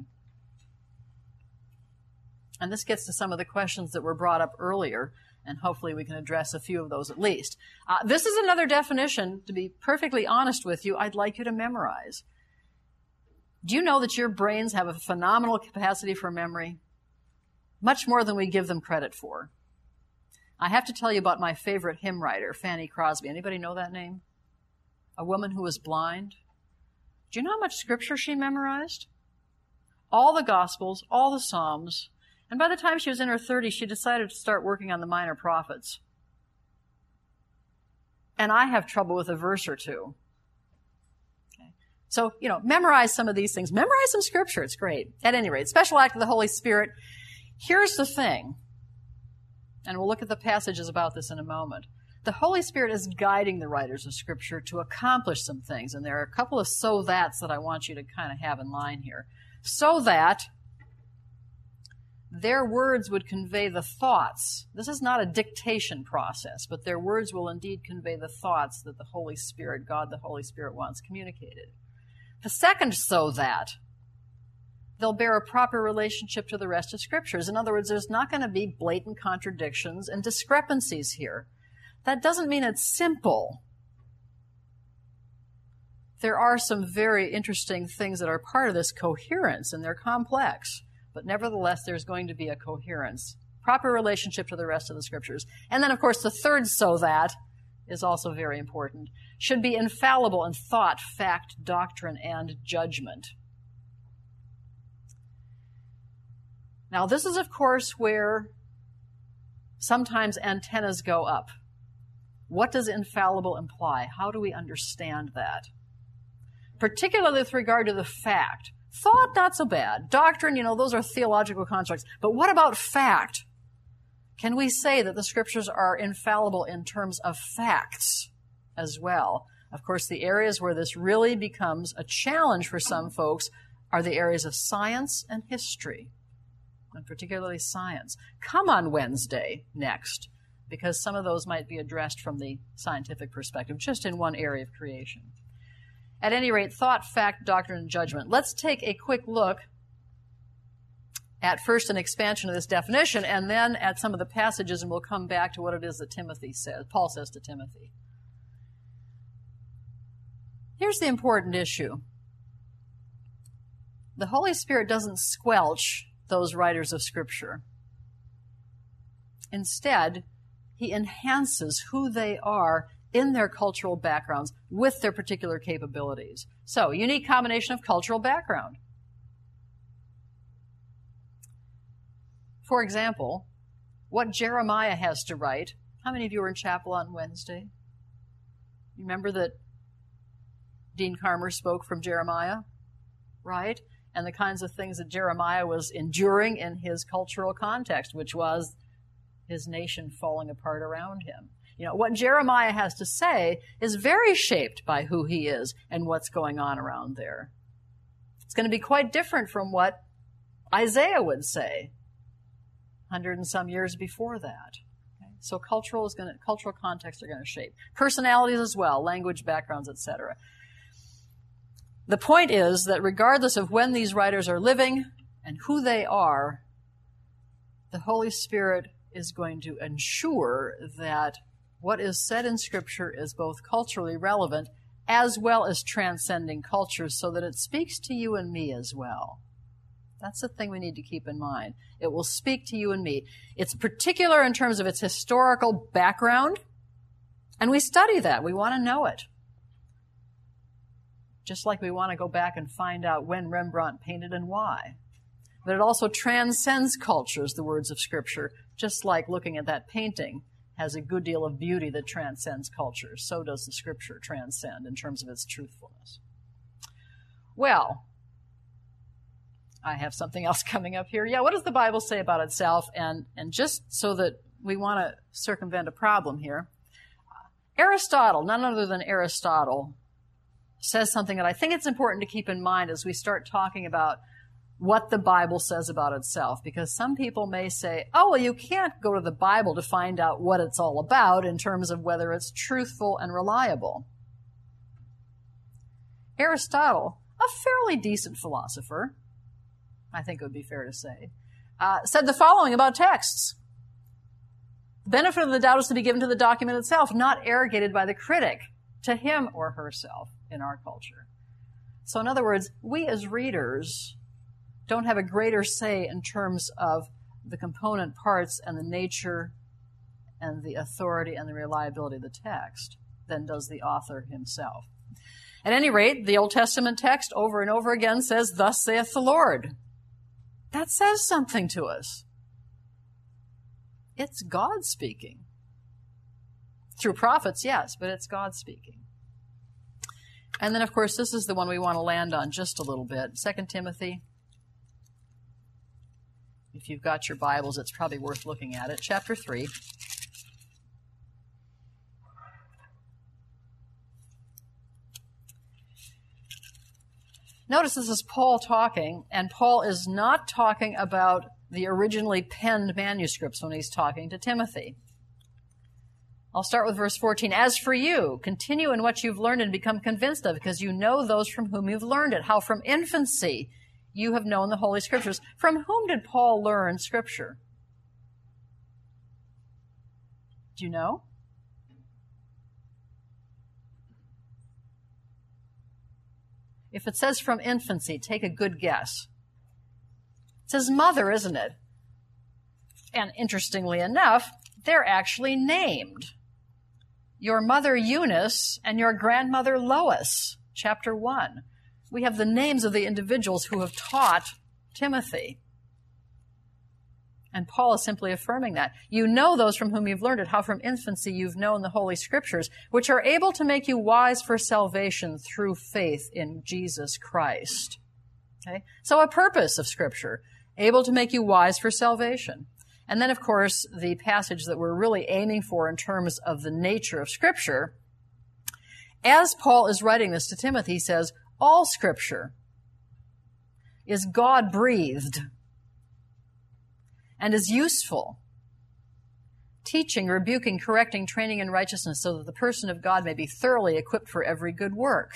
And this gets to some of the questions that were brought up earlier, and hopefully we can address a few of those at least. This is another definition, to be perfectly honest with you, I'd like you to memorize. Do you know that your brains have a phenomenal capacity for memory? Much more than we give them credit for. I have to tell you about my favorite hymn writer, Fanny Crosby. Anybody know that name? A woman who was blind. Do you know how much scripture she memorized? All the Gospels, all the Psalms. And by the time she was in her 30s, she decided to start working on the minor prophets. And I have trouble with a verse or two. Okay. So, memorize some of these things. Memorize some scripture. It's great. At any rate, special act of the Holy Spirit. Here's the thing. And we'll look at the passages about this in a moment. The Holy Spirit is guiding the writers of Scripture to accomplish some things. And there are a couple of so-that's that I want you to kind of have in line here. So that their words would convey the thoughts. This is not a dictation process, but their words will indeed convey the thoughts that the Holy Spirit, God the Holy Spirit, wants communicated. The second so that they'll bear a proper relationship to the rest of Scriptures. In other words, there's not going to be blatant contradictions and discrepancies here. That doesn't mean it's simple. There are some very interesting things that are part of this coherence, and they're complex. But nevertheless, there's going to be a coherence, proper relationship to the rest of the Scriptures. And then, of course, the third so that is also very important. Should be infallible in thought, fact, doctrine, and judgment. Now, this is, of course, where sometimes antennas go up. What does infallible imply? How do we understand that? Particularly with regard to the fact. Thought, not so bad. Doctrine, those are theological constructs. But what about fact? Can we say that the Scriptures are infallible in terms of facts as well? Of course, the areas where this really becomes a challenge for some folks are the areas of science and history, and particularly science. Come on Wednesday next, because some of those might be addressed from the scientific perspective, just in one area of creation. At any rate, thought, fact, doctrine, and judgment. Let's take a quick look at first an expansion of this definition, and then at some of the passages, and we'll come back to what it is that Paul says to Timothy. Here's the important issue. The Holy Spirit doesn't squelch those writers of Scripture. Instead, he enhances who they are in their cultural backgrounds with their particular capabilities. So, unique combination of cultural background. For example, what Jeremiah has to write. How many of you were in chapel on Wednesday? You remember that Dean Carmer spoke from Jeremiah, right? And the kinds of things that Jeremiah was enduring in his cultural context, which was his nation falling apart around him. What Jeremiah has to say is very shaped by who he is and what's going on around there. It's going to be quite different from what Isaiah would say 100 and some years before that. Okay? So cultural contexts are going to shape. Personalities as well, language, backgrounds, etc. The point is that regardless of when these writers are living and who they are, the Holy Spirit is going to ensure that what is said in Scripture is both culturally relevant as well as transcending cultures, so that it speaks to you and me as well. That's the thing we need to keep in mind. It will speak to you and me. It's particular in terms of its historical background, and we study that. We want to know it. Just like we want to go back and find out when Rembrandt painted and why. But it also transcends cultures, the words of Scripture, just like looking at that painting has a good deal of beauty that transcends cultures. So does the Scripture transcend in terms of its truthfulness. Well, I have something else coming up here. Yeah, what does the Bible say about itself? And just so that we want to circumvent a problem here, Aristotle, none other than Aristotle, says something that I think it's important to keep in mind as we start talking about what the Bible says about itself, because some people may say, oh, well, you can't go to the Bible to find out what it's all about in terms of whether it's truthful and reliable. Aristotle, a fairly decent philosopher, I think it would be fair to say, said the following about texts. The benefit of the doubt is to be given to the document itself, not arrogated by the critic to him or herself in our culture. So in other words, we as readers don't have a greater say in terms of the component parts and the nature and the authority and the reliability of the text than does the author himself. At any rate, the Old Testament text over and over again says, "Thus saith the Lord." That says something to us. It's God speaking. Through prophets, yes, but it's God speaking. And then, of course, this is the one we want to land on just a little bit. 2 Timothy. If you've got your Bibles, it's probably worth looking at it. Chapter 3. Notice this is Paul talking, and Paul is not talking about the originally penned manuscripts when he's talking to Timothy. I'll start with verse 14. As for you, continue in what you've learned and become convinced of, because you know those from whom you've learned it, how from infancy you have known the Holy Scriptures. From whom did Paul learn Scripture? Do you know? If it says from infancy, take a good guess. It says mother, isn't it? And interestingly enough, they're actually named. Your mother Eunice and your grandmother Lois, chapter 1. We have the names of the individuals who have taught Timothy. And Paul is simply affirming that. You know those from whom you've learned it, how from infancy you've known the Holy Scriptures, which are able to make you wise for salvation through faith in Jesus Christ. Okay? So a purpose of Scripture, able to make you wise for salvation. And then, of course, the passage that we're really aiming for in terms of the nature of Scripture, as Paul is writing this to Timothy, he says, all Scripture is God-breathed and is useful, teaching, rebuking, correcting, training in righteousness, so that the person of God may be thoroughly equipped for every good work.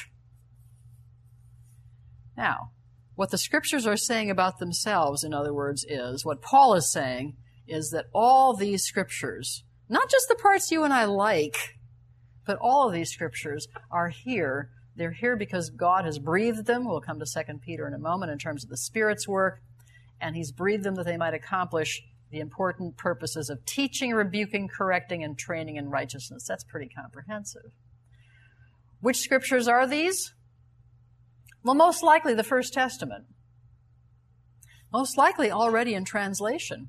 Now, what the Scriptures are saying about themselves, in other words, is, what Paul is saying is that all these Scriptures, not just the parts you and I like, but all of these Scriptures are here. They're here because God has breathed them. We'll come to 2 Peter in a moment in terms of the Spirit's work. And he's breathed them that they might accomplish the important purposes of teaching, rebuking, correcting, and training in righteousness. That's pretty comprehensive. Which Scriptures are these? Well, most likely the First Testament. Most likely already in translation,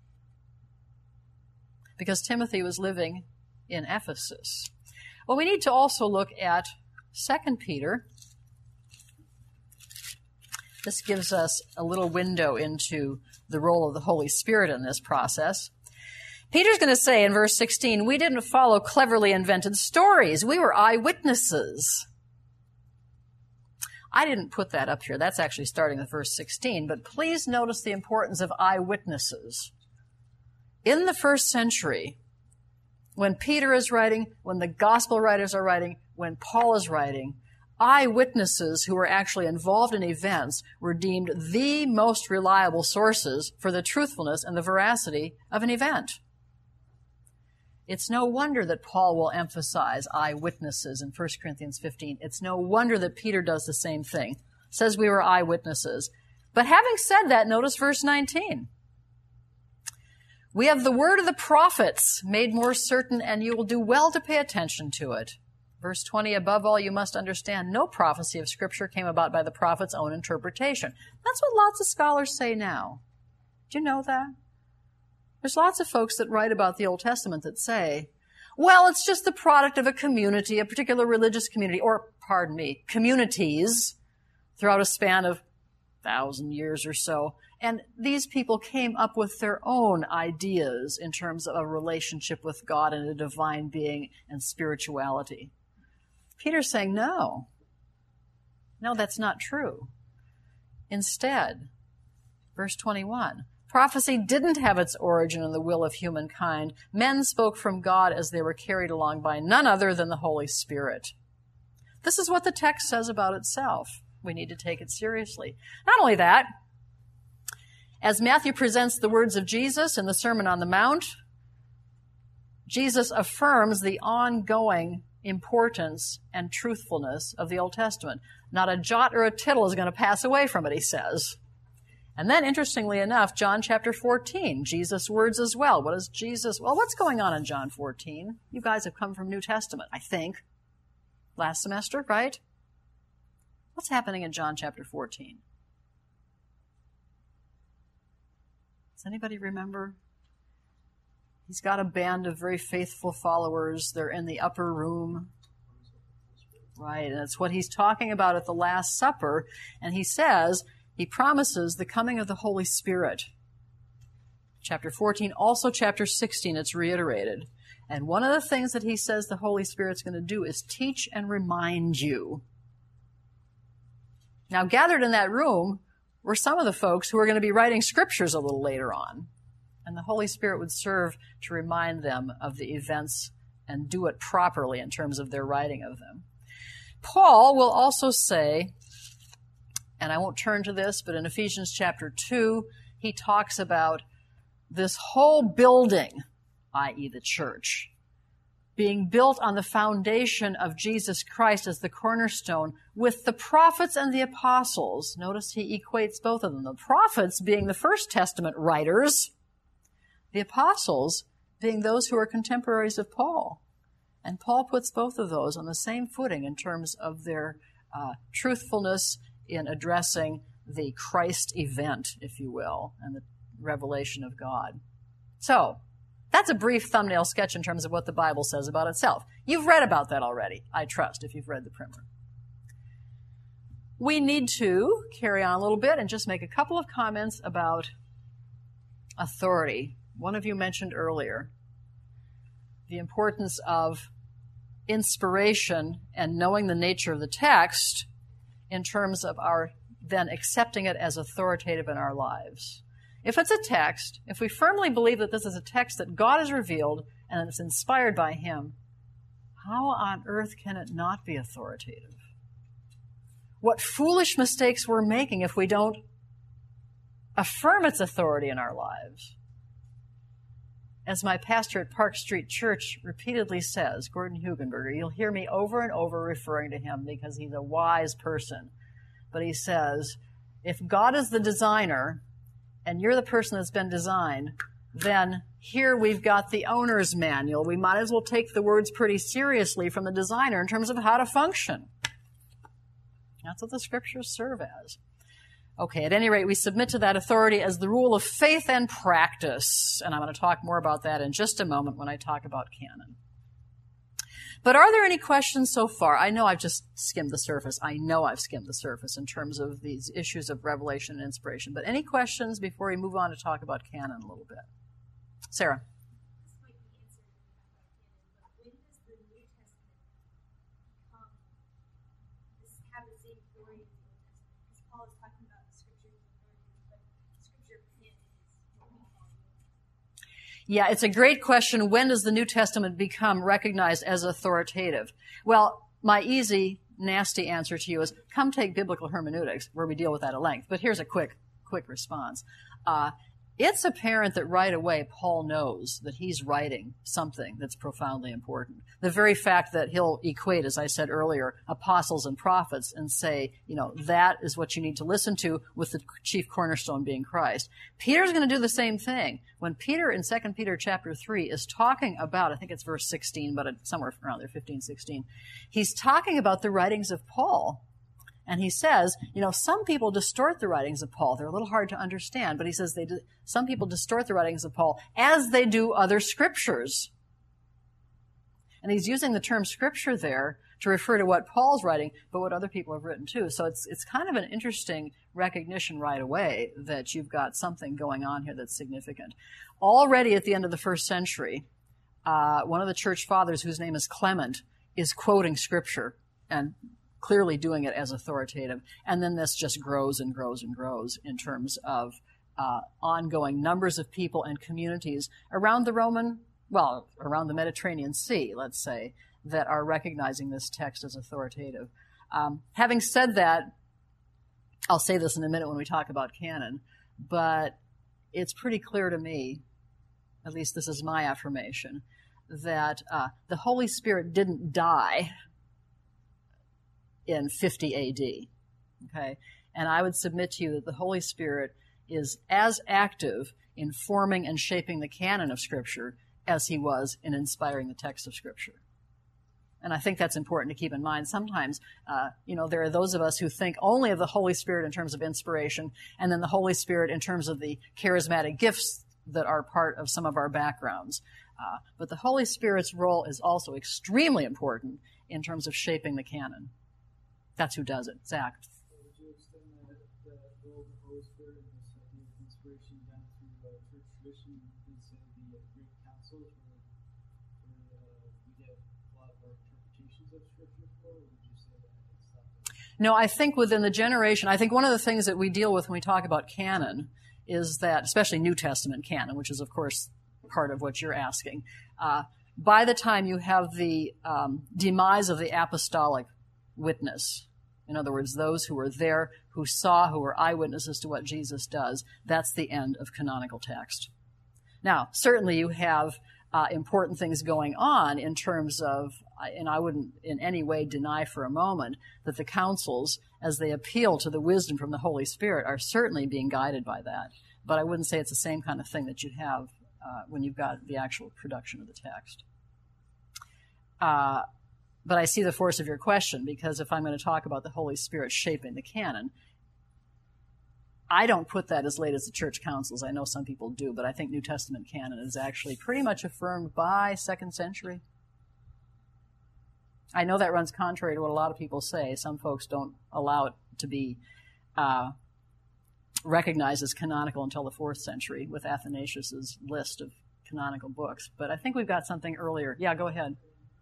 because Timothy was living in Ephesus. Well, we need to also look at 2 Peter. This gives us a little window into the role of the Holy Spirit in this process. Peter's going to say in verse 16, we didn't follow cleverly invented stories. We were eyewitnesses. I didn't put that up here. That's actually starting with verse 16. But please notice the importance of eyewitnesses. In the first century, when Peter is writing, when the gospel writers are writing, when Paul is writing, eyewitnesses who were actually involved in events were deemed the most reliable sources for the truthfulness and the veracity of an event. It's no wonder that Paul will emphasize eyewitnesses in 1 Corinthians 15. It's no wonder that Peter does the same thing, says we were eyewitnesses. But having said that, notice verse 19. We have the word of the prophets made more certain, and you will do well to pay attention to it. Verse 20, above all, you must understand no prophecy of Scripture came about by the prophet's own interpretation. That's what lots of scholars say now. Do you know that? There's lots of folks that write about the Old Testament that say, well, it's just the product of a community, a particular religious community, or, pardon me, communities throughout a span of 1,000 years or so. And these people came up with their own ideas in terms of a relationship with God and a divine being and spirituality. Peter's saying, no, that's not true. Instead, verse 21, prophecy didn't have its origin in the will of humankind. Men spoke from God as they were carried along by none other than the Holy Spirit. This is what the text says about itself. We need to take it seriously. Not only that, as Matthew presents the words of Jesus in the Sermon on the Mount, Jesus affirms the ongoing importance and truthfulness of the Old Testament. Not a jot or a tittle is going to pass away from it, he says. And then, interestingly enough, John chapter 14, Jesus' words as well. What is Jesus? Well, what's going on in John 14? You guys have come from New Testament, I think. Last semester, right? What's happening in John chapter 14? Does anybody remember? He's got a band of very faithful followers. They're in the upper room. Right, and it's what he's talking about at the Last Supper. And he says, he promises the coming of the Holy Spirit. Chapter 14, also chapter 16, it's reiterated. And one of the things that he says the Holy Spirit's going to do is teach and remind you. Now, gathered in that room were some of the folks who are going to be writing scriptures a little later on. And the Holy Spirit would serve to remind them of the events and do it properly in terms of their writing of them. Paul will also say, and I won't turn to this, but in Ephesians chapter 2, he talks about this whole building, i.e. the church, being built on the foundation of Jesus Christ as the cornerstone with the prophets and the apostles. Notice he equates both of them. The prophets being the First Testament writers, the apostles being those who are contemporaries of Paul. And Paul puts both of those on the same footing in terms of their truthfulness in addressing the Christ event, if you will, and the revelation of God. So, that's a brief thumbnail sketch in terms of what the Bible says about itself. You've read about that already, I trust, if you've read the primer. We need to carry on a little bit and just make a couple of comments about authority. One of you mentioned earlier the importance of inspiration and knowing the nature of the text in terms of our then accepting it as authoritative in our lives. If it's a text, if we firmly believe that this is a text that God has revealed and it's inspired by Him, how on earth can it not be authoritative? What foolish mistakes we're making if we don't affirm its authority in our lives. As my pastor at Park Street Church repeatedly says, Gordon Hugenberger, you'll hear me over and over referring to him because he's a wise person. But he says, if God is the designer and you're the person that's been designed, then here we've got the owner's manual. We might as well take the words pretty seriously from the designer in terms of how to function. That's what the scriptures serve as. Okay, at any rate, we submit to that authority as the rule of faith and practice. And I'm going to talk more about that in just a moment when I talk about canon. But are there any questions so far? I know I've just skimmed the surface. I know I've skimmed the surface in terms of these issues of revelation and inspiration. But any questions before we move on to talk about canon a little bit? Sarah? This might be answered about canon, but when does the New Testament have the same authority as the Yeah, it's a great question. When does the New Testament become recognized as authoritative? Well, my easy, nasty answer to you is come take biblical hermeneutics, where we deal with that at length. But here's a quick response. It's apparent that right away Paul knows that he's writing something that's profoundly important. The very fact that he'll equate, as I said earlier, apostles and prophets and say, that is what you need to listen to, with the chief cornerstone being Christ. Peter's going to do the same thing. When Peter in 2 Peter chapter 3 is talking about, I think it's verse 16, but it's somewhere around there, 15, 16, he's talking about the writings of Paul. And he says, some people distort the writings of Paul. They're a little hard to understand, but he says some people distort the writings of Paul as they do other scriptures. And he's using the term scripture there to refer to what Paul's writing, but what other people have written too. So it's kind of an interesting recognition right away that you've got something going on here that's significant. Already at the end of the first century, one of the church fathers, whose name is Clement, is quoting scripture and clearly doing it as authoritative. And then this just grows and grows and grows in terms of ongoing numbers of people and communities around around the Mediterranean Sea, let's say, that are recognizing this text as authoritative. Having said that, I'll say this in a minute when we talk about canon, but it's pretty clear to me, at least this is my affirmation, that the Holy Spirit didn't die in 50 AD, okay? And I would submit to you that the Holy Spirit is as active in forming and shaping the canon of Scripture as he was in inspiring the text of Scripture. And I think that's important to keep in mind. Sometimes, there are those of us who think only of the Holy Spirit in terms of inspiration, and then the Holy Spirit in terms of the charismatic gifts that are part of some of our backgrounds. But the Holy Spirit's role is also extremely important in terms of shaping the canon. That's who does it. Zach. Would you extend the role of the Holy Spirit and this idea of inspiration down through church tradition and say the great councils where we get a lot of our interpretations of Scripture for? Or would you say that it's not? No, I think within the generation, I think one of the things that we deal with when we talk about canon is that, especially New Testament canon, which is, of course, part of what you're asking, by the time you have the demise of the apostolic witness, in other words, those who were there, who saw, who were eyewitnesses to what Jesus does, that's the end of canonical text. Now, certainly you have important things going on in terms of, and I wouldn't in any way deny for a moment that the councils, as they appeal to the wisdom from the Holy Spirit, are certainly being guided by that. But I wouldn't say it's the same kind of thing that you'd have when you've got the actual production of the text. But I see the force of your question, because if I'm going to talk about the Holy Spirit shaping the canon, I don't put that as late as the church councils. I know some people do, but I think New Testament canon is actually pretty much affirmed by 2nd century. I know that runs contrary to what a lot of people say. Some folks don't allow it to be recognized as canonical until the 4th century with Athanasius's list of canonical books. But I think we've got something earlier. Yeah, go ahead.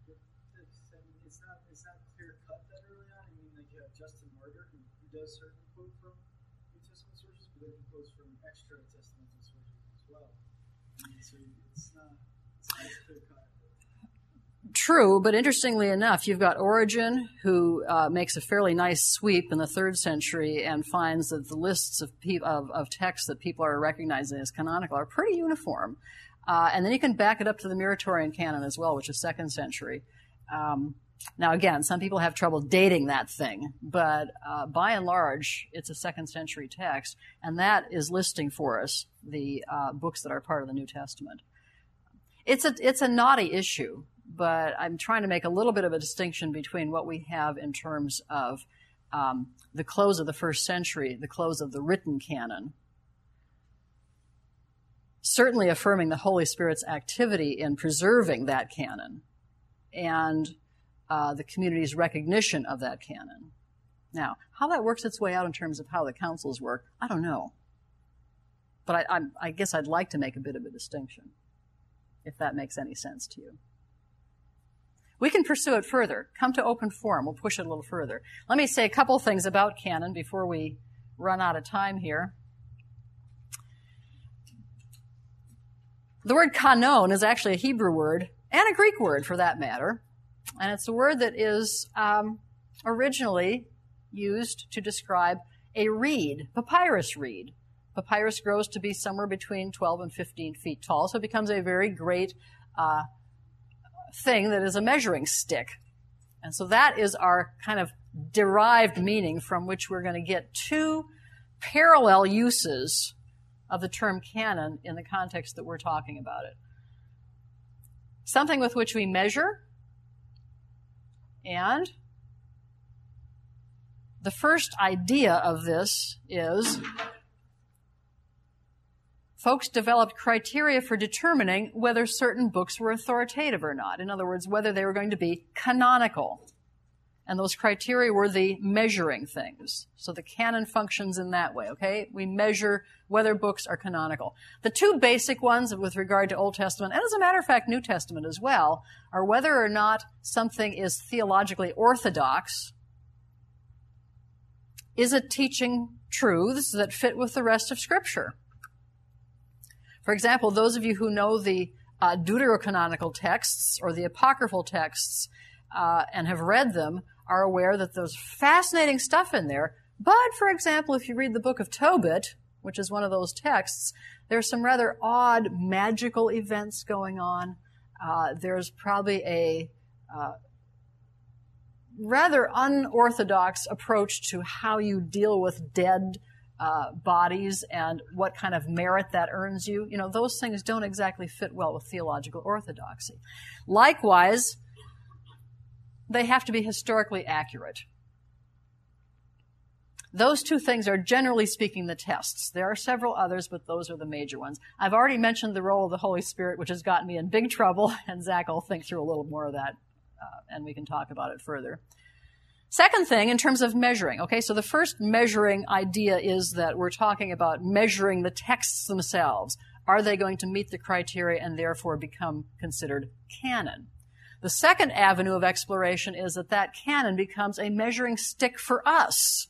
It's not clear cut that early on. I mean, like you have Justin Martyr, who does certainly quote from New Testament sources, but then he quotes from extra Testament sources as well. I mean, so it's not as clear cut. True, but interestingly enough, you've got Origen, who makes a fairly nice sweep in the 3rd century and finds that the lists of texts that people are recognizing as canonical are pretty uniform. And then you can back it up to the Muratorian canon as well, which is 2nd century. Now, again, some people have trouble dating that thing, but by and large, it's a 2nd century text, and that is listing for us the books that are part of the New Testament. It's a knotty issue, but I'm trying to make a little bit of a distinction between what we have in terms of the close of the 1st century, the close of the written canon, certainly affirming the Holy Spirit's activity in preserving that canon, and the community's recognition of that canon. Now, how that works its way out in terms of how the councils work, I don't know. But I guess I'd like to make a bit of a distinction, if that makes any sense to you. We can pursue it further. Come to open forum. We'll push it a little further. Let me say a couple things about canon before we run out of time here. The word kanon is actually a Hebrew word, and a Greek word for that matter. And it's a word that is originally used to describe a reed, papyrus reed. Papyrus grows to be somewhere between 12 and 15 feet tall, so it becomes a very great thing that is a measuring stick. And so that is our kind of derived meaning from which we're going to get two parallel uses of the term canon in the context that we're talking about it. Something with which we measure, and the first idea of this is folks developed criteria for determining whether certain books were authoritative or not. In other words, whether they were going to be canonical. And those criteria were the measuring things. So the canon functions in that way, okay? We measure whether books are canonical. The two basic ones with regard to Old Testament, and as a matter of fact, New Testament as well, are whether or not something is theologically orthodox. Is it teaching truths that fit with the rest of Scripture? For example, those of you who know the deuterocanonical texts or the apocryphal texts and have read them are aware that there's fascinating stuff in there. But, for example, if you read the book of Tobit, which is one of those texts, there's some rather odd magical events going on. There's probably a rather unorthodox approach to how you deal with dead bodies and what kind of merit that earns you. You know, those things don't exactly fit well with theological orthodoxy. Likewise, they have to be historically accurate. Those two things are, generally speaking, the tests. There are several others, but those are the major ones. I've already mentioned the role of the Holy Spirit, which has gotten me in big trouble, and Zach will think through a little more of that, and we can talk about it further. Second thing, in terms of measuring. Okay, so the first measuring idea is that we're talking about measuring the texts themselves. Are they going to meet the criteria and therefore become considered canon? The second avenue of exploration is that that canon becomes a measuring stick for us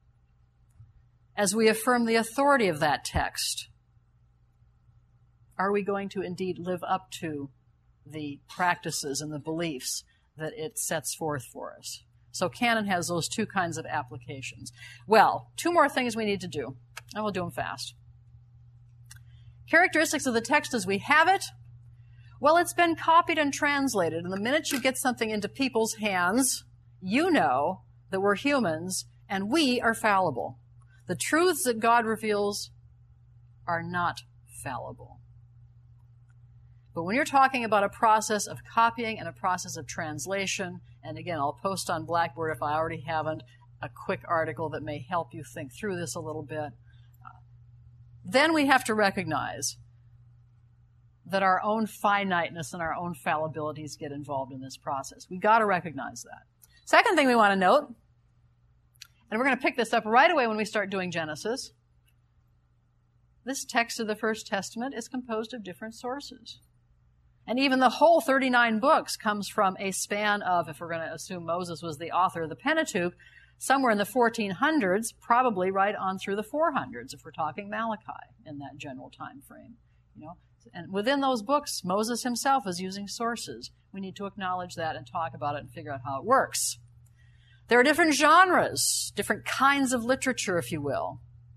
as we affirm the authority of that text. Are we going to indeed live up to the practices and the beliefs that it sets forth for us? So canon has those two kinds of applications. Well, two more things we need to do, and we'll do them fast. Characteristics of the text as we have it. Well, it's been copied and translated, and the minute you get something into people's hands, you know that we're humans and we are fallible. The truths that God reveals are not fallible. But when you're talking about a process of copying and a process of translation, and again, I'll post on Blackboard if I already haven't, a quick article that may help you think through this a little bit, then we have to recognize that our own finiteness and our own fallibilities get involved in this process. We've got to recognize that. Second thing we want to note, and we're going to pick this up right away when we start doing Genesis, this text of the First Testament is composed of different sources. And even the whole 39 books comes from a span of, if we're going to assume Moses was the author of the Pentateuch, somewhere in the 1400s, probably right on through the 400s, if we're talking Malachi in that general time frame. You know, and within those books, Moses himself is using sources. We need to acknowledge that and talk about it and figure out how it works. There are different genres, different kinds of literature, if you will.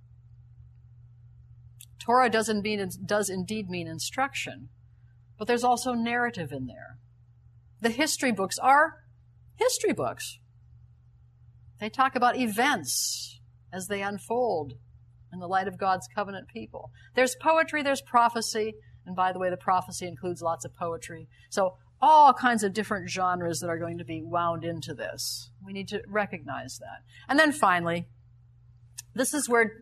Torah does indeed mean instruction, but there's also narrative in there. The history books are history books. They talk about events as they unfold in the light of God's covenant people. There's poetry, there's prophecy, and by the way, the prophecy includes lots of poetry. So all kinds of different genres that are going to be wound into this. We need to recognize that. And then finally, this is where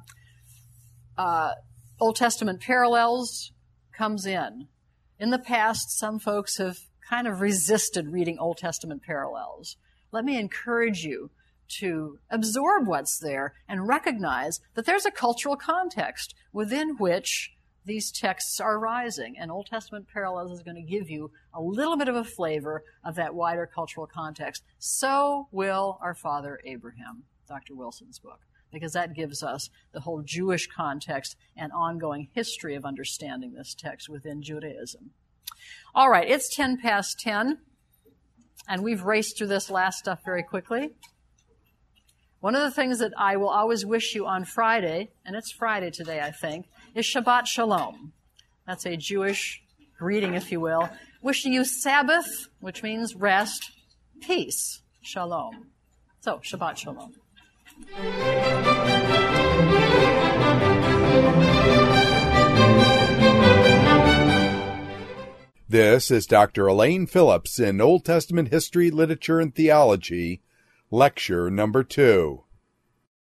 Old Testament parallels comes in. In the past, some folks have kind of resisted reading Old Testament parallels. Let me encourage you to absorb what's there and recognize that there's a cultural context within which these texts are rising. And Old Testament parallels is going to give you a little bit of a flavor of that wider cultural context. So will our father Abraham, Dr. Wilson's book. because that gives us the whole Jewish context and ongoing history of understanding this text within Judaism. All right, it's 10 past 10, and we've raced through this last stuff very quickly. One of the things that I will always wish you on Friday, and it's Friday today, I think, is Shabbat Shalom. That's a Jewish greeting, if you will. Wishing you Sabbath, which means rest, peace, Shalom. So, Shabbat Shalom. This is Dr. Elaine Phillips in Old Testament History, Literature, and Theology, Lecture number 2.